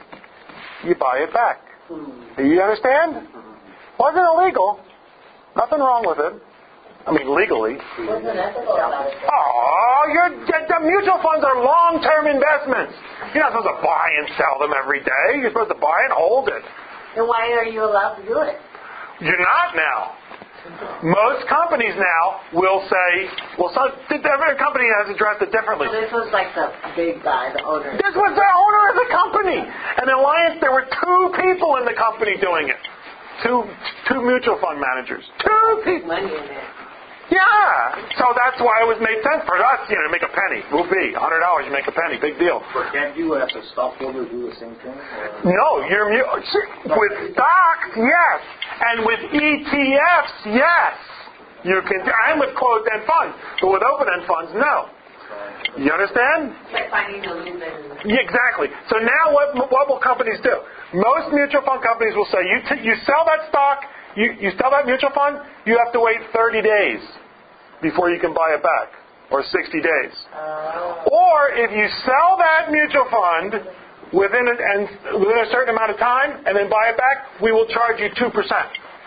you buy it back. Do you understand? Wasn't illegal. Nothing wrong with it. I mean, legally. What's unethical about it? Oh, you're, the mutual funds are long-term investments. You're not supposed to buy and sell them every day. You're supposed to buy and hold it. Then why are you allowed to do it? You're not now. Most companies now will say, well, some, every company has addressed it differently. So this was like the big guy, the owner. This was the owner of the company. An alliance, there were two people in the company doing it. Two, two mutual fund managers. Two people. Money in it. Yeah. So that's why it was made sense for us, you know, to make a penny. Will be. one hundred dollars, you make a penny. Big deal. But can't you, as a stockholder, do the same thing? Or? No, you're with stocks, yes. And with E T Fs, yes. You can, and with closed-end funds. But with open-end funds, no. You understand? Like finding the losers. Yeah, exactly. So now what, what will companies do? Most mutual fund companies will say, you, t- you sell that stock, you, you sell that mutual fund, you have to wait thirty days before you can buy it back, or sixty days. Uh, Or if you sell that mutual fund within a, and within a certain amount of time and then buy it back, we will charge you two percent.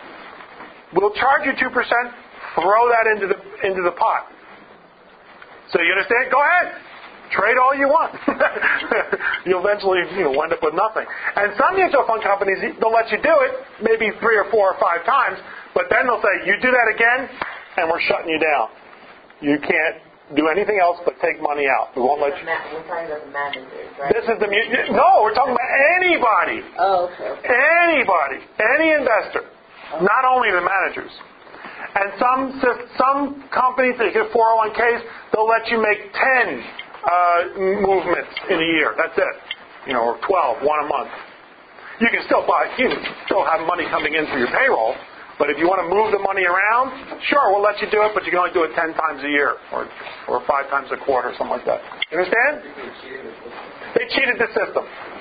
We'll charge you two percent, throw that into the into the pot. So you understand? Go ahead. Trade all you want. You'll eventually, you know, wind up with nothing. And some mutual fund companies, they'll let you do it maybe three or four or five times, but then they'll say, you do that again, and we're shutting you down. You can't do anything else but take money out. We won't let you. We're talking about the managers, right? This is the mu- no. We're talking about anybody. Oh, okay. okay. Anybody, any investor, not only the managers. And some some companies that get four oh one k's, they'll let you make ten uh, movements in a year. That's it. You know, or twelve, one a month. You can still buy. You can still have money coming in through your payroll. But if you want to move the money around, sure, we'll let you do it, but you can only do it ten times a year or or five times a quarter, something like that. You understand? They cheated the system.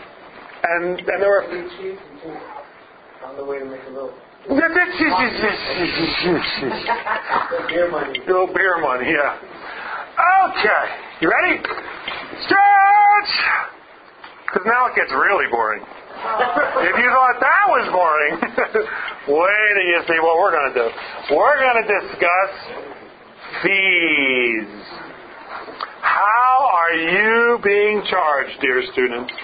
And and there were On the way to make a little beer money. little beer money, yeah. Okay, you ready? Stretch! Because now it gets really boring. If you thought that was boring, wait till you see what we're going to do. We're going to discuss fees. How are you being charged, dear students?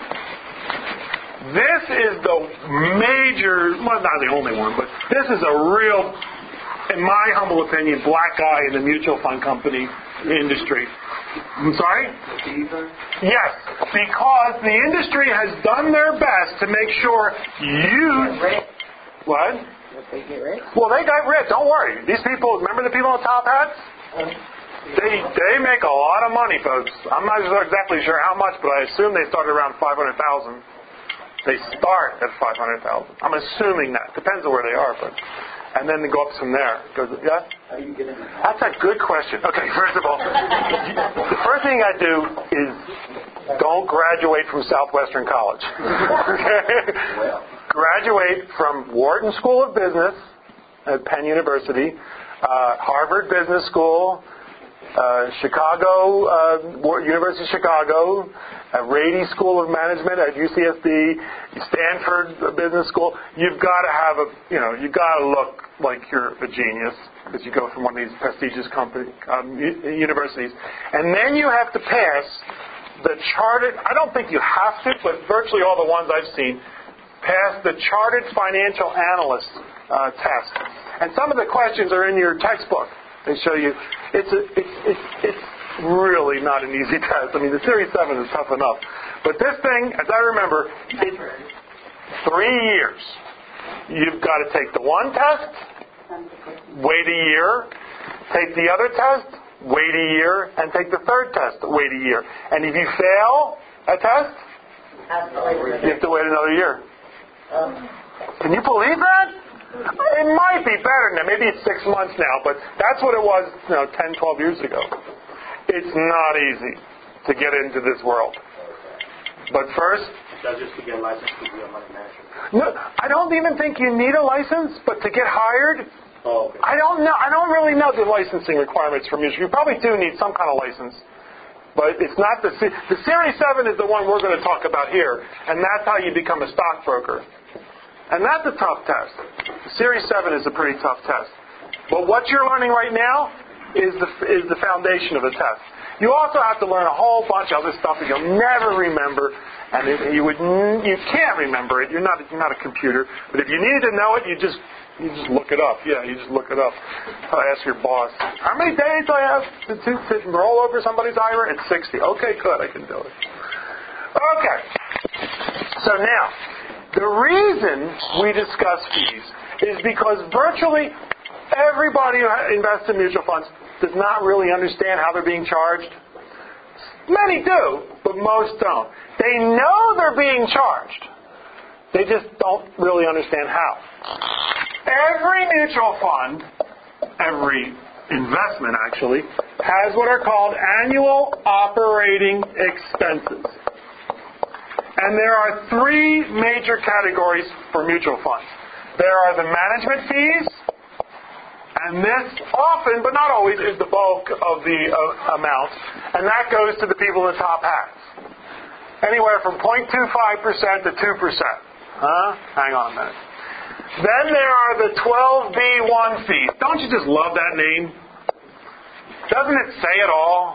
This is the major, well, not the only one, but this is a real, in my humble opinion, black eye in the mutual fund company industry. I'm sorry? Yes, because the industry has done their best to make sure you... What? They get rich? Well, they got rich. Don't worry. These people, remember the people in top hats? They they make a lot of money, folks. I'm not exactly sure how much, but I assume they started around five hundred thousand dollars. They start at five hundred thousand dollars. I'm assuming that. Depends on where they are, but... And then they go up from there. Goes, yeah? How do you get in? That's a good question. Okay, first of all, the first thing I do is don't graduate from Southwestern College. Okay? Graduate from Wharton School of Business at Penn University, uh, Harvard Business School, uh, Chicago, uh, University of Chicago, uh, Rady School of Management at U C S B, Stanford Business School. You've got to have a, you know, you've got to look like you're a genius because you go from one of these prestigious company, um, universities. And then you have to pass the chartered, I don't think you have to, but virtually all the ones I've seen, pass the Chartered Financial Analyst uh, test. And some of the questions are in your textbook. They show you. It's a, it's, it's, it's really not an easy test. I mean, the Series seven is tough enough. But this thing, as I remember, it's three years. You've got to take the one test, wait a year, take the other test, wait a year, and take the third test, wait a year. And if you fail a test, you have to wait another year. Can you believe that? It might be better now. Maybe it's six months now, but that's what it was, you know, ten, twelve years ago. It's not easy to get into this world. But first, That's just to get a license to be a money manager. no, I don't even think you need a license, but to get hired, Oh, okay. I don't know. I don't really know the licensing requirements for mutual. You probably do need some kind of license, but it's not the se- the Series seven is the one we're going to talk about here, and that's how you become a stockbroker. And that's a tough test. The Series seven is a pretty tough test. But what you're learning right now is the is the foundation of the test. You also have to learn a whole bunch of other stuff that you'll never remember, and it, you would you can't remember it. You're not you're not a computer. But if you needed to know it, you just you just look it up. Yeah, you just look it up. I ask your boss, how many days do I have to, to, to roll over somebody's I R A? It's sixty. Okay, good, I can do it. Okay. So now, the reason we discuss fees is because virtually everybody who invests in mutual funds does not really understand how they're being charged. Many do, but most don't. They know they're being charged. They just don't really understand how. Every mutual fund, every investment actually, has what are called annual operating expenses. And there are three major categories for mutual funds. There are the management fees, and this often, but not always, is the bulk of the uh, amount, and that goes to the people in the top hats. Anywhere from zero point two five percent to two percent. Huh? Hang on a minute. Then there are the twelve B one fees. Don't you just love that name? Doesn't it say it all?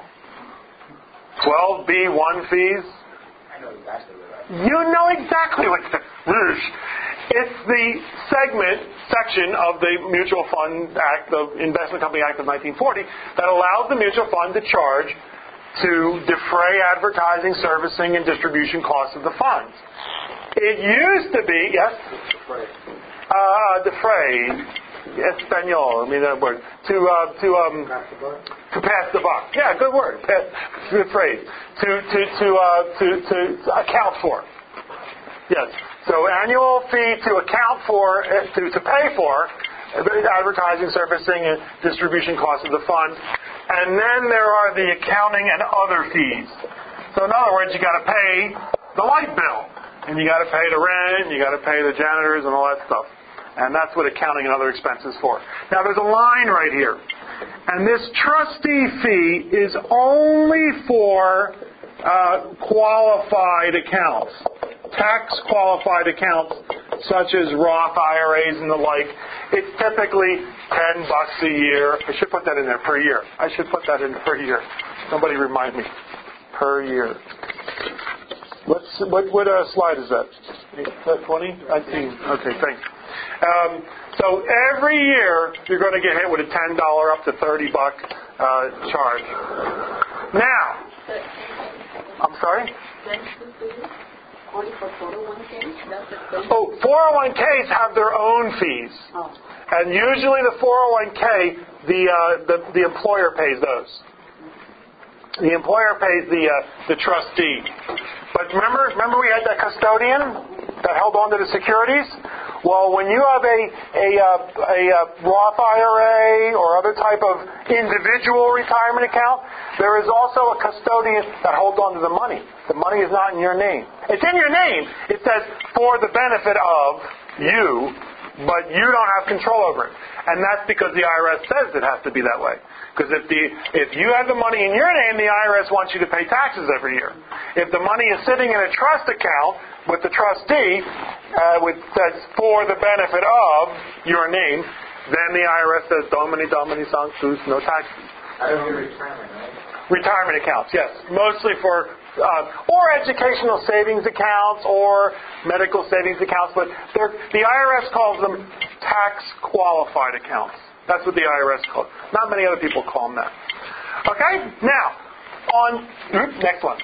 twelve B one fees? I know exactly what that is. You know exactly what the It's the segment, section of the Mutual Fund Act, the Investment Company Act of nineteen forty, that allows the mutual fund to charge to defray advertising, servicing, and distribution costs of the funds. It used to be, yes? Uh, defray, Espanol, I mean that word. To, uh, to, um, to pass the buck. Yeah, good word. Pass, good phrase. To, to, to, uh, to, to account for. Yes. So annual fee to account for, to, to pay for advertising, servicing, and distribution costs of the fund. And then there are the accounting and other fees. So in other words, you got to pay the light bill, and you got to pay the rent, and you got to pay the janitors and all that stuff. And that's what accounting and other expenses for. Now there's a line right here, and this trustee fee is only for uh, qualified accounts. Tax-qualified accounts, such as Roth I R As and the like, it's typically ten bucks a year. I should put that in there, per year. I should put that in per year. Somebody remind me. Per year. Let's, what what uh, slide is that? twenty? nineteen. Okay, thanks. Um, so every year, you're going to get hit with a ten dollars up to thirty buck uh, charge. Now, I'm sorry? Oh, four oh one K's have their own fees. Oh. And usually the four oh one K, the, uh, the, the employer pays those. The employer pays the, uh, the trustee. But remember, remember we had that custodian that held on to the securities? Well, when you have a, a, uh, a, a Roth I R A or other type of individual retirement account, there is also a custodian that holds on to the money. The money is not in your name. It's in your name. It says, for the benefit of you, but you don't have control over it. And that's because the I R S says it has to be that way. Because if the if you have the money in your name, the I R S wants you to pay taxes every year. If the money is sitting in a trust account with the trustee, uh, which says for the benefit of your name, then the I R S says domini domini sanctus, no taxes. I don't hear retirement, right? Retirement accounts, yes, mostly for uh, or educational savings accounts or medical savings accounts, but they're, the I R S calls them tax qualified accounts. That's what the I R S calls. Not many other people call them that. Okay, now on next one.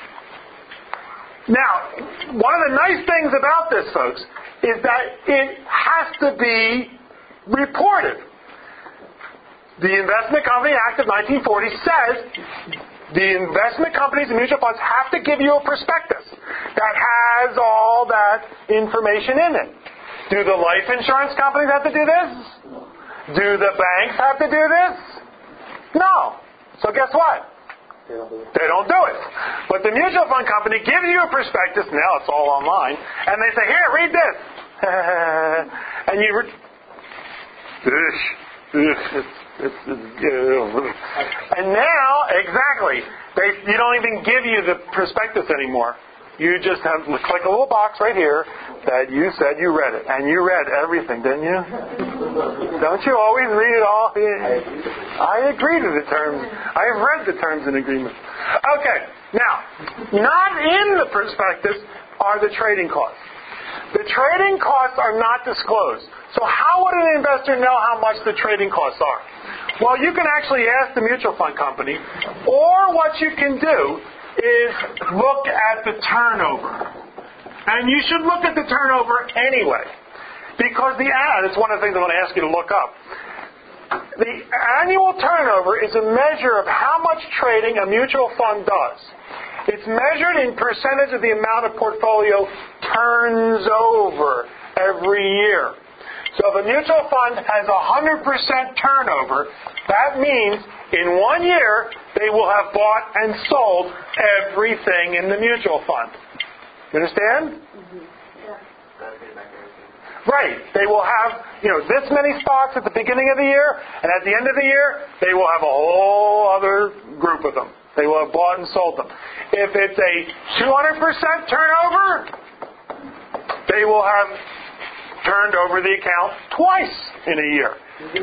Now, one of the nice things about this, folks, is that it has to be reported. The Investment Company Act of nineteen forty says the investment companies and mutual funds have to give you a prospectus that has all that information in it. Do the life insurance companies have to do this? Do the banks have to do this? No. So guess what? They don't do it. But the mutual fund company gives you a prospectus, now it's all online, and they say, here, read this. And you... Re- and now, exactly, they, you don't even give you the prospectus anymore. You just have to click a little box right here that you said you read it. And you read everything, didn't you? Don't you always read it all? I agree to the terms. I have read the terms and agreements. Okay, now, not in the prospectus are the trading costs. The trading costs are not disclosed. So how would an investor know how much the trading costs are? Well, you can actually ask the mutual fund company, or what you can do is look at the turnover. And you should look at the turnover anyway. Because the ad, it's one of the things I want to ask you to look up. The annual turnover is a measure of how much trading a mutual fund does. It's measured in percentage of the amount of portfolio turns over every year. So if a mutual fund has one hundred percent turnover, that means in one year they will have bought and sold everything in the mutual fund. You understand? Mm-hmm. Yeah. Right. They will have, you know, this many stocks at the beginning of the year, and at the end of the year, they will have a whole other group of them. They will have bought and sold them. If it's a two hundred percent turnover, they will have turned over the account twice in a year.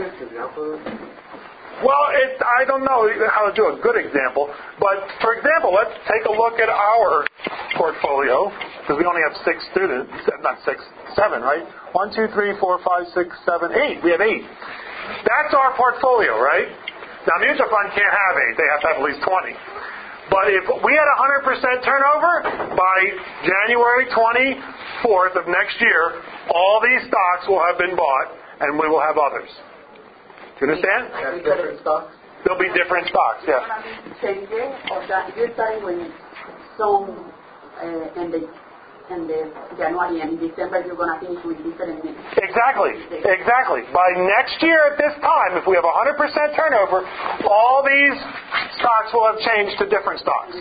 Well, it, I don't know how to do a good example, but for example, let's take a look at our portfolio, because we only have six students, not six, seven, right? One, two, three, four, five, six, seven, eight. We have eight. That's our portfolio, right? Now, mutual fund can't have eight. They have to have at least twenty. But if we had one hundred percent turnover, by January twenty-fourth of next year, all these stocks will have been bought, and we will have others. Do you understand? Different stocks? There'll be different stocks, yeah. Change, o sea, you're starting when some uh, in the in the January and December you're going to finish with different mix. Exactly, exactly. By next year at this time, if we have one hundred percent turnover, all these stocks will have changed to different stocks.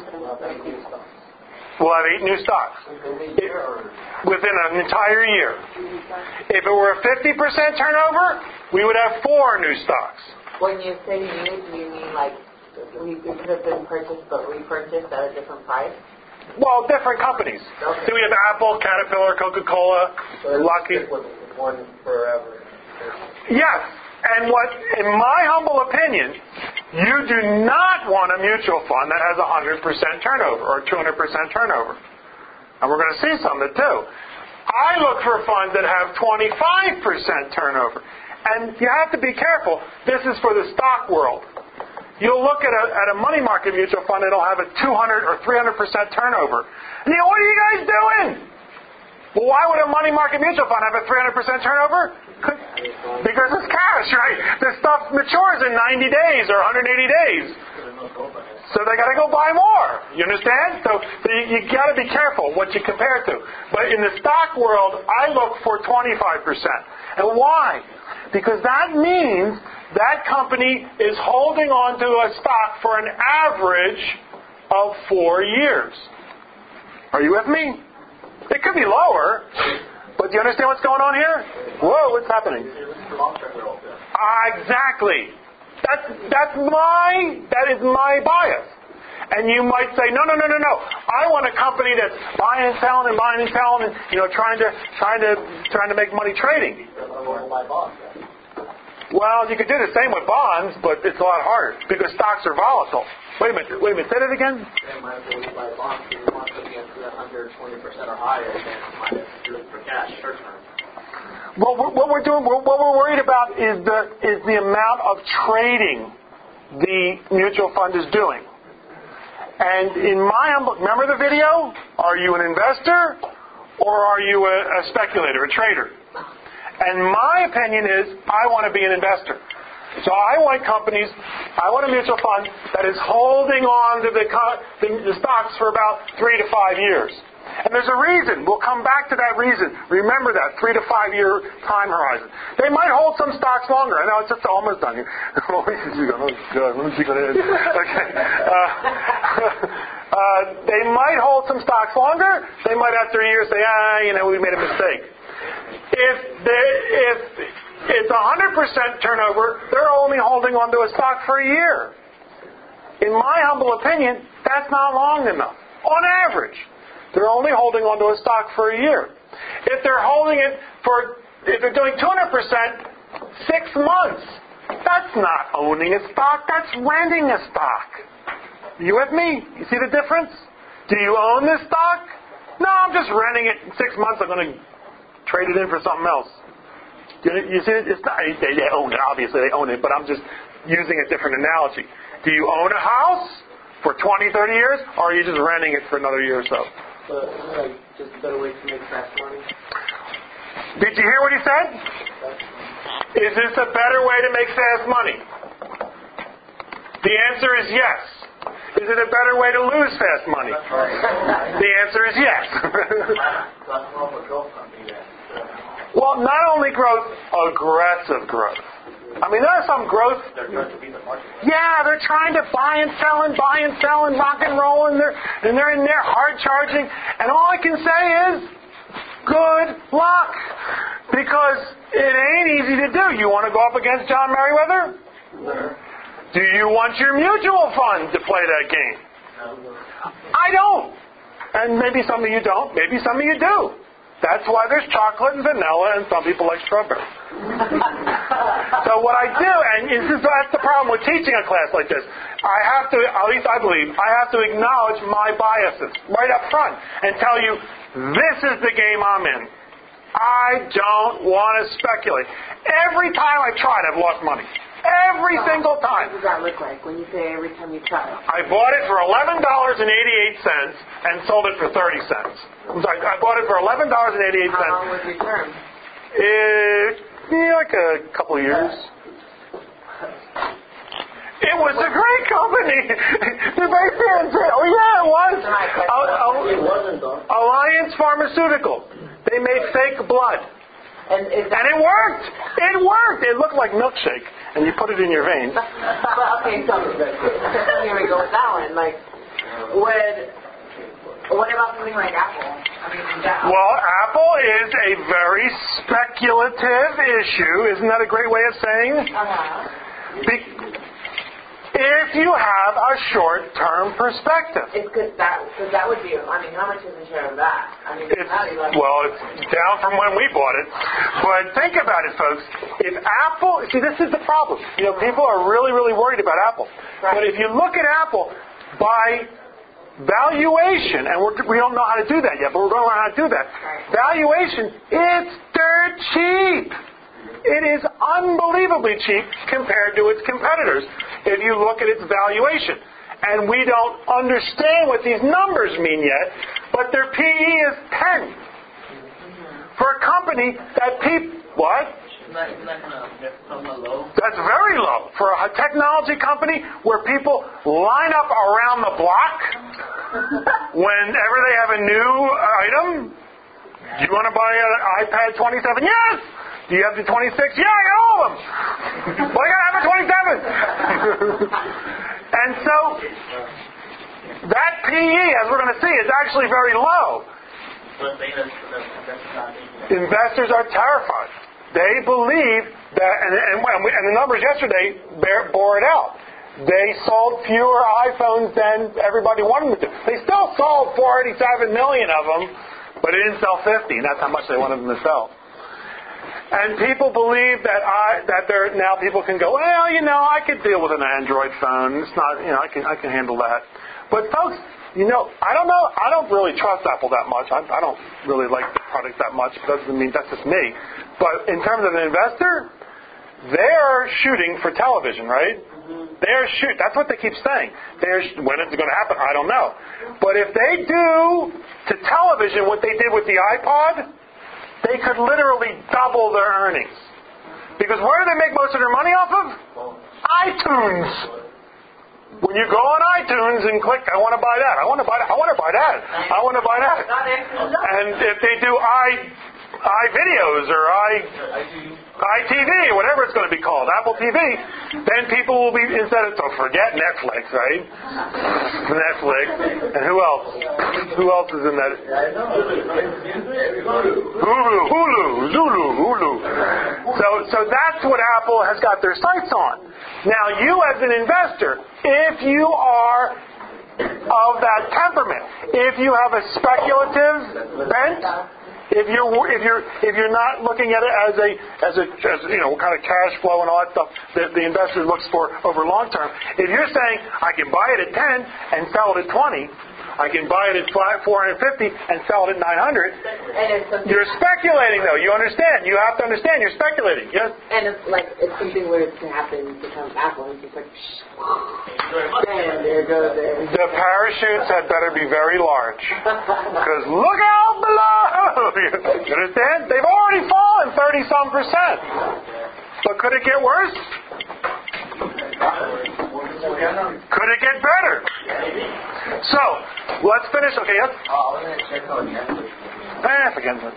We'll have eight new stocks. It, within an entire year. If it were a fifty percent turnover, we would have four new stocks. When you say new, do you mean like we could have been purchased but repurchased at a different price? Well, different companies. Okay. So we have Apple, Caterpillar, Coca-Cola, So Lucky. stick with one forever. Yes. And what, in my humble opinion, you do not want a mutual fund that has one hundred percent turnover or two hundred percent turnover. And we're going to see some that do. I look for funds that have twenty-five percent turnover. And you have to be careful. This is for the stock world. You'll look at a, at a money market mutual fund and it'll have a two hundred or three hundred percent turnover. And you go, what are you guys doing? Well, why would a money market mutual fund have a three hundred percent turnover? Because it's cash, right? This stuff matures in ninety days or one hundred eighty days. So they got to go buy more. You understand? So, so you, you got to be careful what you compare to. But in the stock world, I look for twenty-five percent. And why? Because that means that company is holding on to a stock for an average of four years. Are you with me? It could be lower, but do you understand what's going on here? Whoa, what's happening? Ah, exactly. That's that's my that is my bias. And you might say, no, no, no, no, no. I want a company that's buying and selling and buying and selling and you know trying to trying to trying to make money trading. Well, you could do the same with bonds, but it's a lot harder because stocks are volatile. Wait a minute, wait a minute, say that again? They might as well buy bonds if you want to get to that one hundred twenty percent or higher, then might have to do it for cash short term. Well, what we're doing, what we're worried about is the is the amount of trading the mutual fund is doing. And in my humble, remember the video? Are you an investor or are you a, a speculator, a trader? And my opinion is, I want to be an investor. So I want companies, I want a mutual fund that is holding on to the, the, the stocks for about three to five years. And there's a reason. We'll come back to that reason. Remember that, three to five year time horizon. They might hold some stocks longer. I know it's just almost done here. Oh, God, let me see what it is. Okay. Uh, uh, they might hold some stocks longer. They might after a year say, ah, you know, we made a mistake. If they, if it's one hundred percent turnover, they're only holding onto a stock for a year. In my humble opinion, that's not long enough. On average. They're only holding onto a stock for a year. If they're holding it for, if they're doing two hundred percent, six months, that's not owning a stock, that's renting a stock. You with me? You see the difference? Do you own this stock? No, I'm just renting it. In six months, I'm going to trade it in for something else. You see, it's not, they, they own it, obviously they own it, but I'm just using a different analogy. Do you own a house for twenty, thirty years, or are you just renting it for another year or so? But like, just a better way to make fast money. Did you hear what he said? Is this a better way to make fast money? The answer is yes. Is it a better way to lose fast money? The answer is yes. Well, not only growth, aggressive growth. I mean, there's some growth. They're trying to beat the market. Yeah, they're trying to buy and sell and buy and sell and rock and roll, and they're and they're in there hard charging. And all I can say is, good luck, because it ain't easy to do. You want to go up against John Merriweather? Sure. Do you want your mutual fund to play that game? I don't. And maybe some of you don't. Maybe some of you do. That's why there's chocolate and vanilla, and some people like strawberry. So what I do, and this is, that's the problem with teaching a class like this, I have to, at least I believe, I have to acknowledge my biases right up front and tell you, this is the game I'm in. I don't want to speculate. Every time I've tried, I've lost money. Every oh, single time. What does that look like when you say every time you try? I bought it for eleven dollars and eighty-eight cents and sold it for thirty cents. I'm sorry, I bought it for eleven dollars and eighty-eight cents. How long was your term? It, yeah, like a couple of years. It was a great company. The very fancy. Oh yeah, it was. It wasn't though. Alliance Pharmaceutical. They made fake blood. And, is that, and it worked. It worked. It looked like milkshake, and you put it in your veins. But okay, so here we go with that one. Like, would what about something like Apple? I mean, that, well, Apple is a very speculative issue. Isn't that a great way of saying? Uh-huh. Be- if you have a short-term perspective. It's good that because that would be. I mean, how much is a share of that? I mean, it's, like, well, it's down from when we bought it. But think about it, folks. If Apple, see, this is the problem. You know, people are really, really worried about Apple. Right. But if you look at Apple by valuation, and we're, we don't know how to do that yet, but we're going to learn how to do that. Right. Valuation, it's dirt cheap. It is unbelievably cheap compared to its competitors if you look at its valuation. And we don't understand what these numbers mean yet, but their P E is ten. For a company that people... What? That's very low. For a technology company where people line up around the block whenever they have a new item. Do you want to buy an iPad twenty-seven? Yes! Do you have the twenty-six? Yeah, I got all of them. Well, I got to have a twenty-seven. And so, that P E, as we're going to see, is actually very low. Investors are terrified. They believe that, and, and, and the numbers yesterday bear, bore it out. They sold fewer iPhones than everybody wanted them to. They still sold four hundred eighty-seven million of them, but it didn't sell fifty, and that's how much they wanted them to sell. And people believe that I that there now people can go, well, you know, I could deal with an Android phone. It's not, you know, I can I can handle that. But folks, you know, I don't know. I don't really trust Apple that much. I, I don't really like the product that much. It doesn't mean that's just me. But in terms of an investor, they're shooting for television, right? Mm-hmm. They're shoot. That's what they keep saying. They're when it's going to happen, I don't know. But if they do to television what they did with the iPod, they could literally double their earnings. Because where do they make most of their money off of? iTunes. When you go on iTunes and click, I want to buy that, I want to buy that, I want to buy that, I want to buy that. And if they do i iVideos or i iTV, whatever it's going to be called, Apple T V, then people will be, instead of, so forget Netflix, right? Netflix. And who else? Who else is in that? Hulu, Hulu, Zulu, Hulu. So, so that's what Apple has got their sights on. Now, you as an investor, if you are of that temperament, if you have a speculative bent, if you're if you're if you're not looking at it as a as a as, you know, what kind of cash flow and all that stuff that the investor looks for over long term, if you're saying I can buy it at ten and sell it at twenty, I can buy it at four hundred fifty and sell it at nine hundred. You're speculating, though. You understand? You have to understand. You're speculating. Yes. And if like if something were to happen to come Apple, it's just like, and there goes it. The parachutes had better be very large, because look out below. You understand? They've already fallen thirty some percent. But could it get worse? Could it get better? So, let's finish. Okay, yes? Eh, forget it.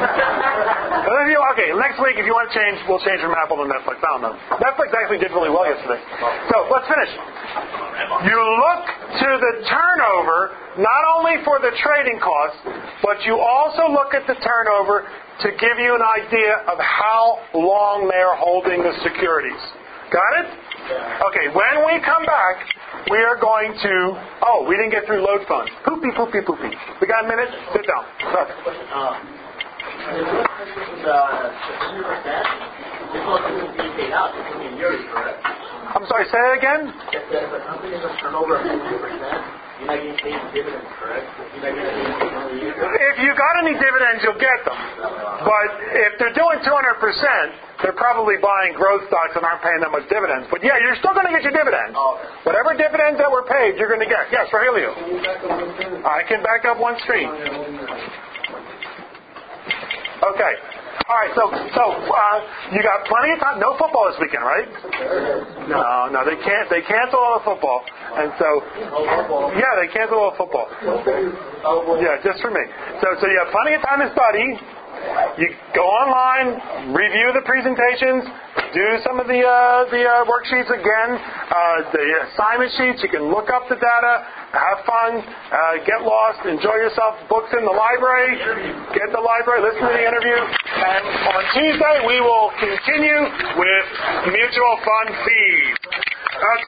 Okay, next week, if you want to change, we'll change from Apple to Netflix. I don't know. Netflix actually did really well yesterday. So, let's finish. You look to the turnover, not only for the trading costs, but you also look at the turnover to give you an idea of how long they are holding the securities. Got it? Okay, when we come back, we are going to... Oh, we didn't get through load funds. Poopy, poopy, poopy. We got a minute? Sit down. Sorry. Um, the twenty percent, this wasn't being paid out. It's only in years, correct? I'm sorry, say it again? If the, if the company has a turnover of twenty percent, you're not getting paid dividends, correct? You're not getting paid only years. If you got any dividends, you'll get them. But if they're doing two hundred percent, they're probably buying growth stocks and aren't paying that much dividends. But yeah, you're still going to get your dividends. Whatever dividends that were paid, you're going to get. Yes, Rogelio. I can back up one screen. Okay. All right, so so uh, you got plenty of time. No football this weekend, right? No, no, they can't. They cancel all the football, and so yeah, they cancel all the football. Yeah, just for me. So so you have plenty of time to study. You go online, review the presentations, do some of the uh, the uh, worksheets again, uh, the assignment sheets. You can look up the data, have fun, uh, get lost, enjoy yourself. Books in the library, get the library, listen to the interview. And on Tuesday, we will continue with mutual fund fees. Okay.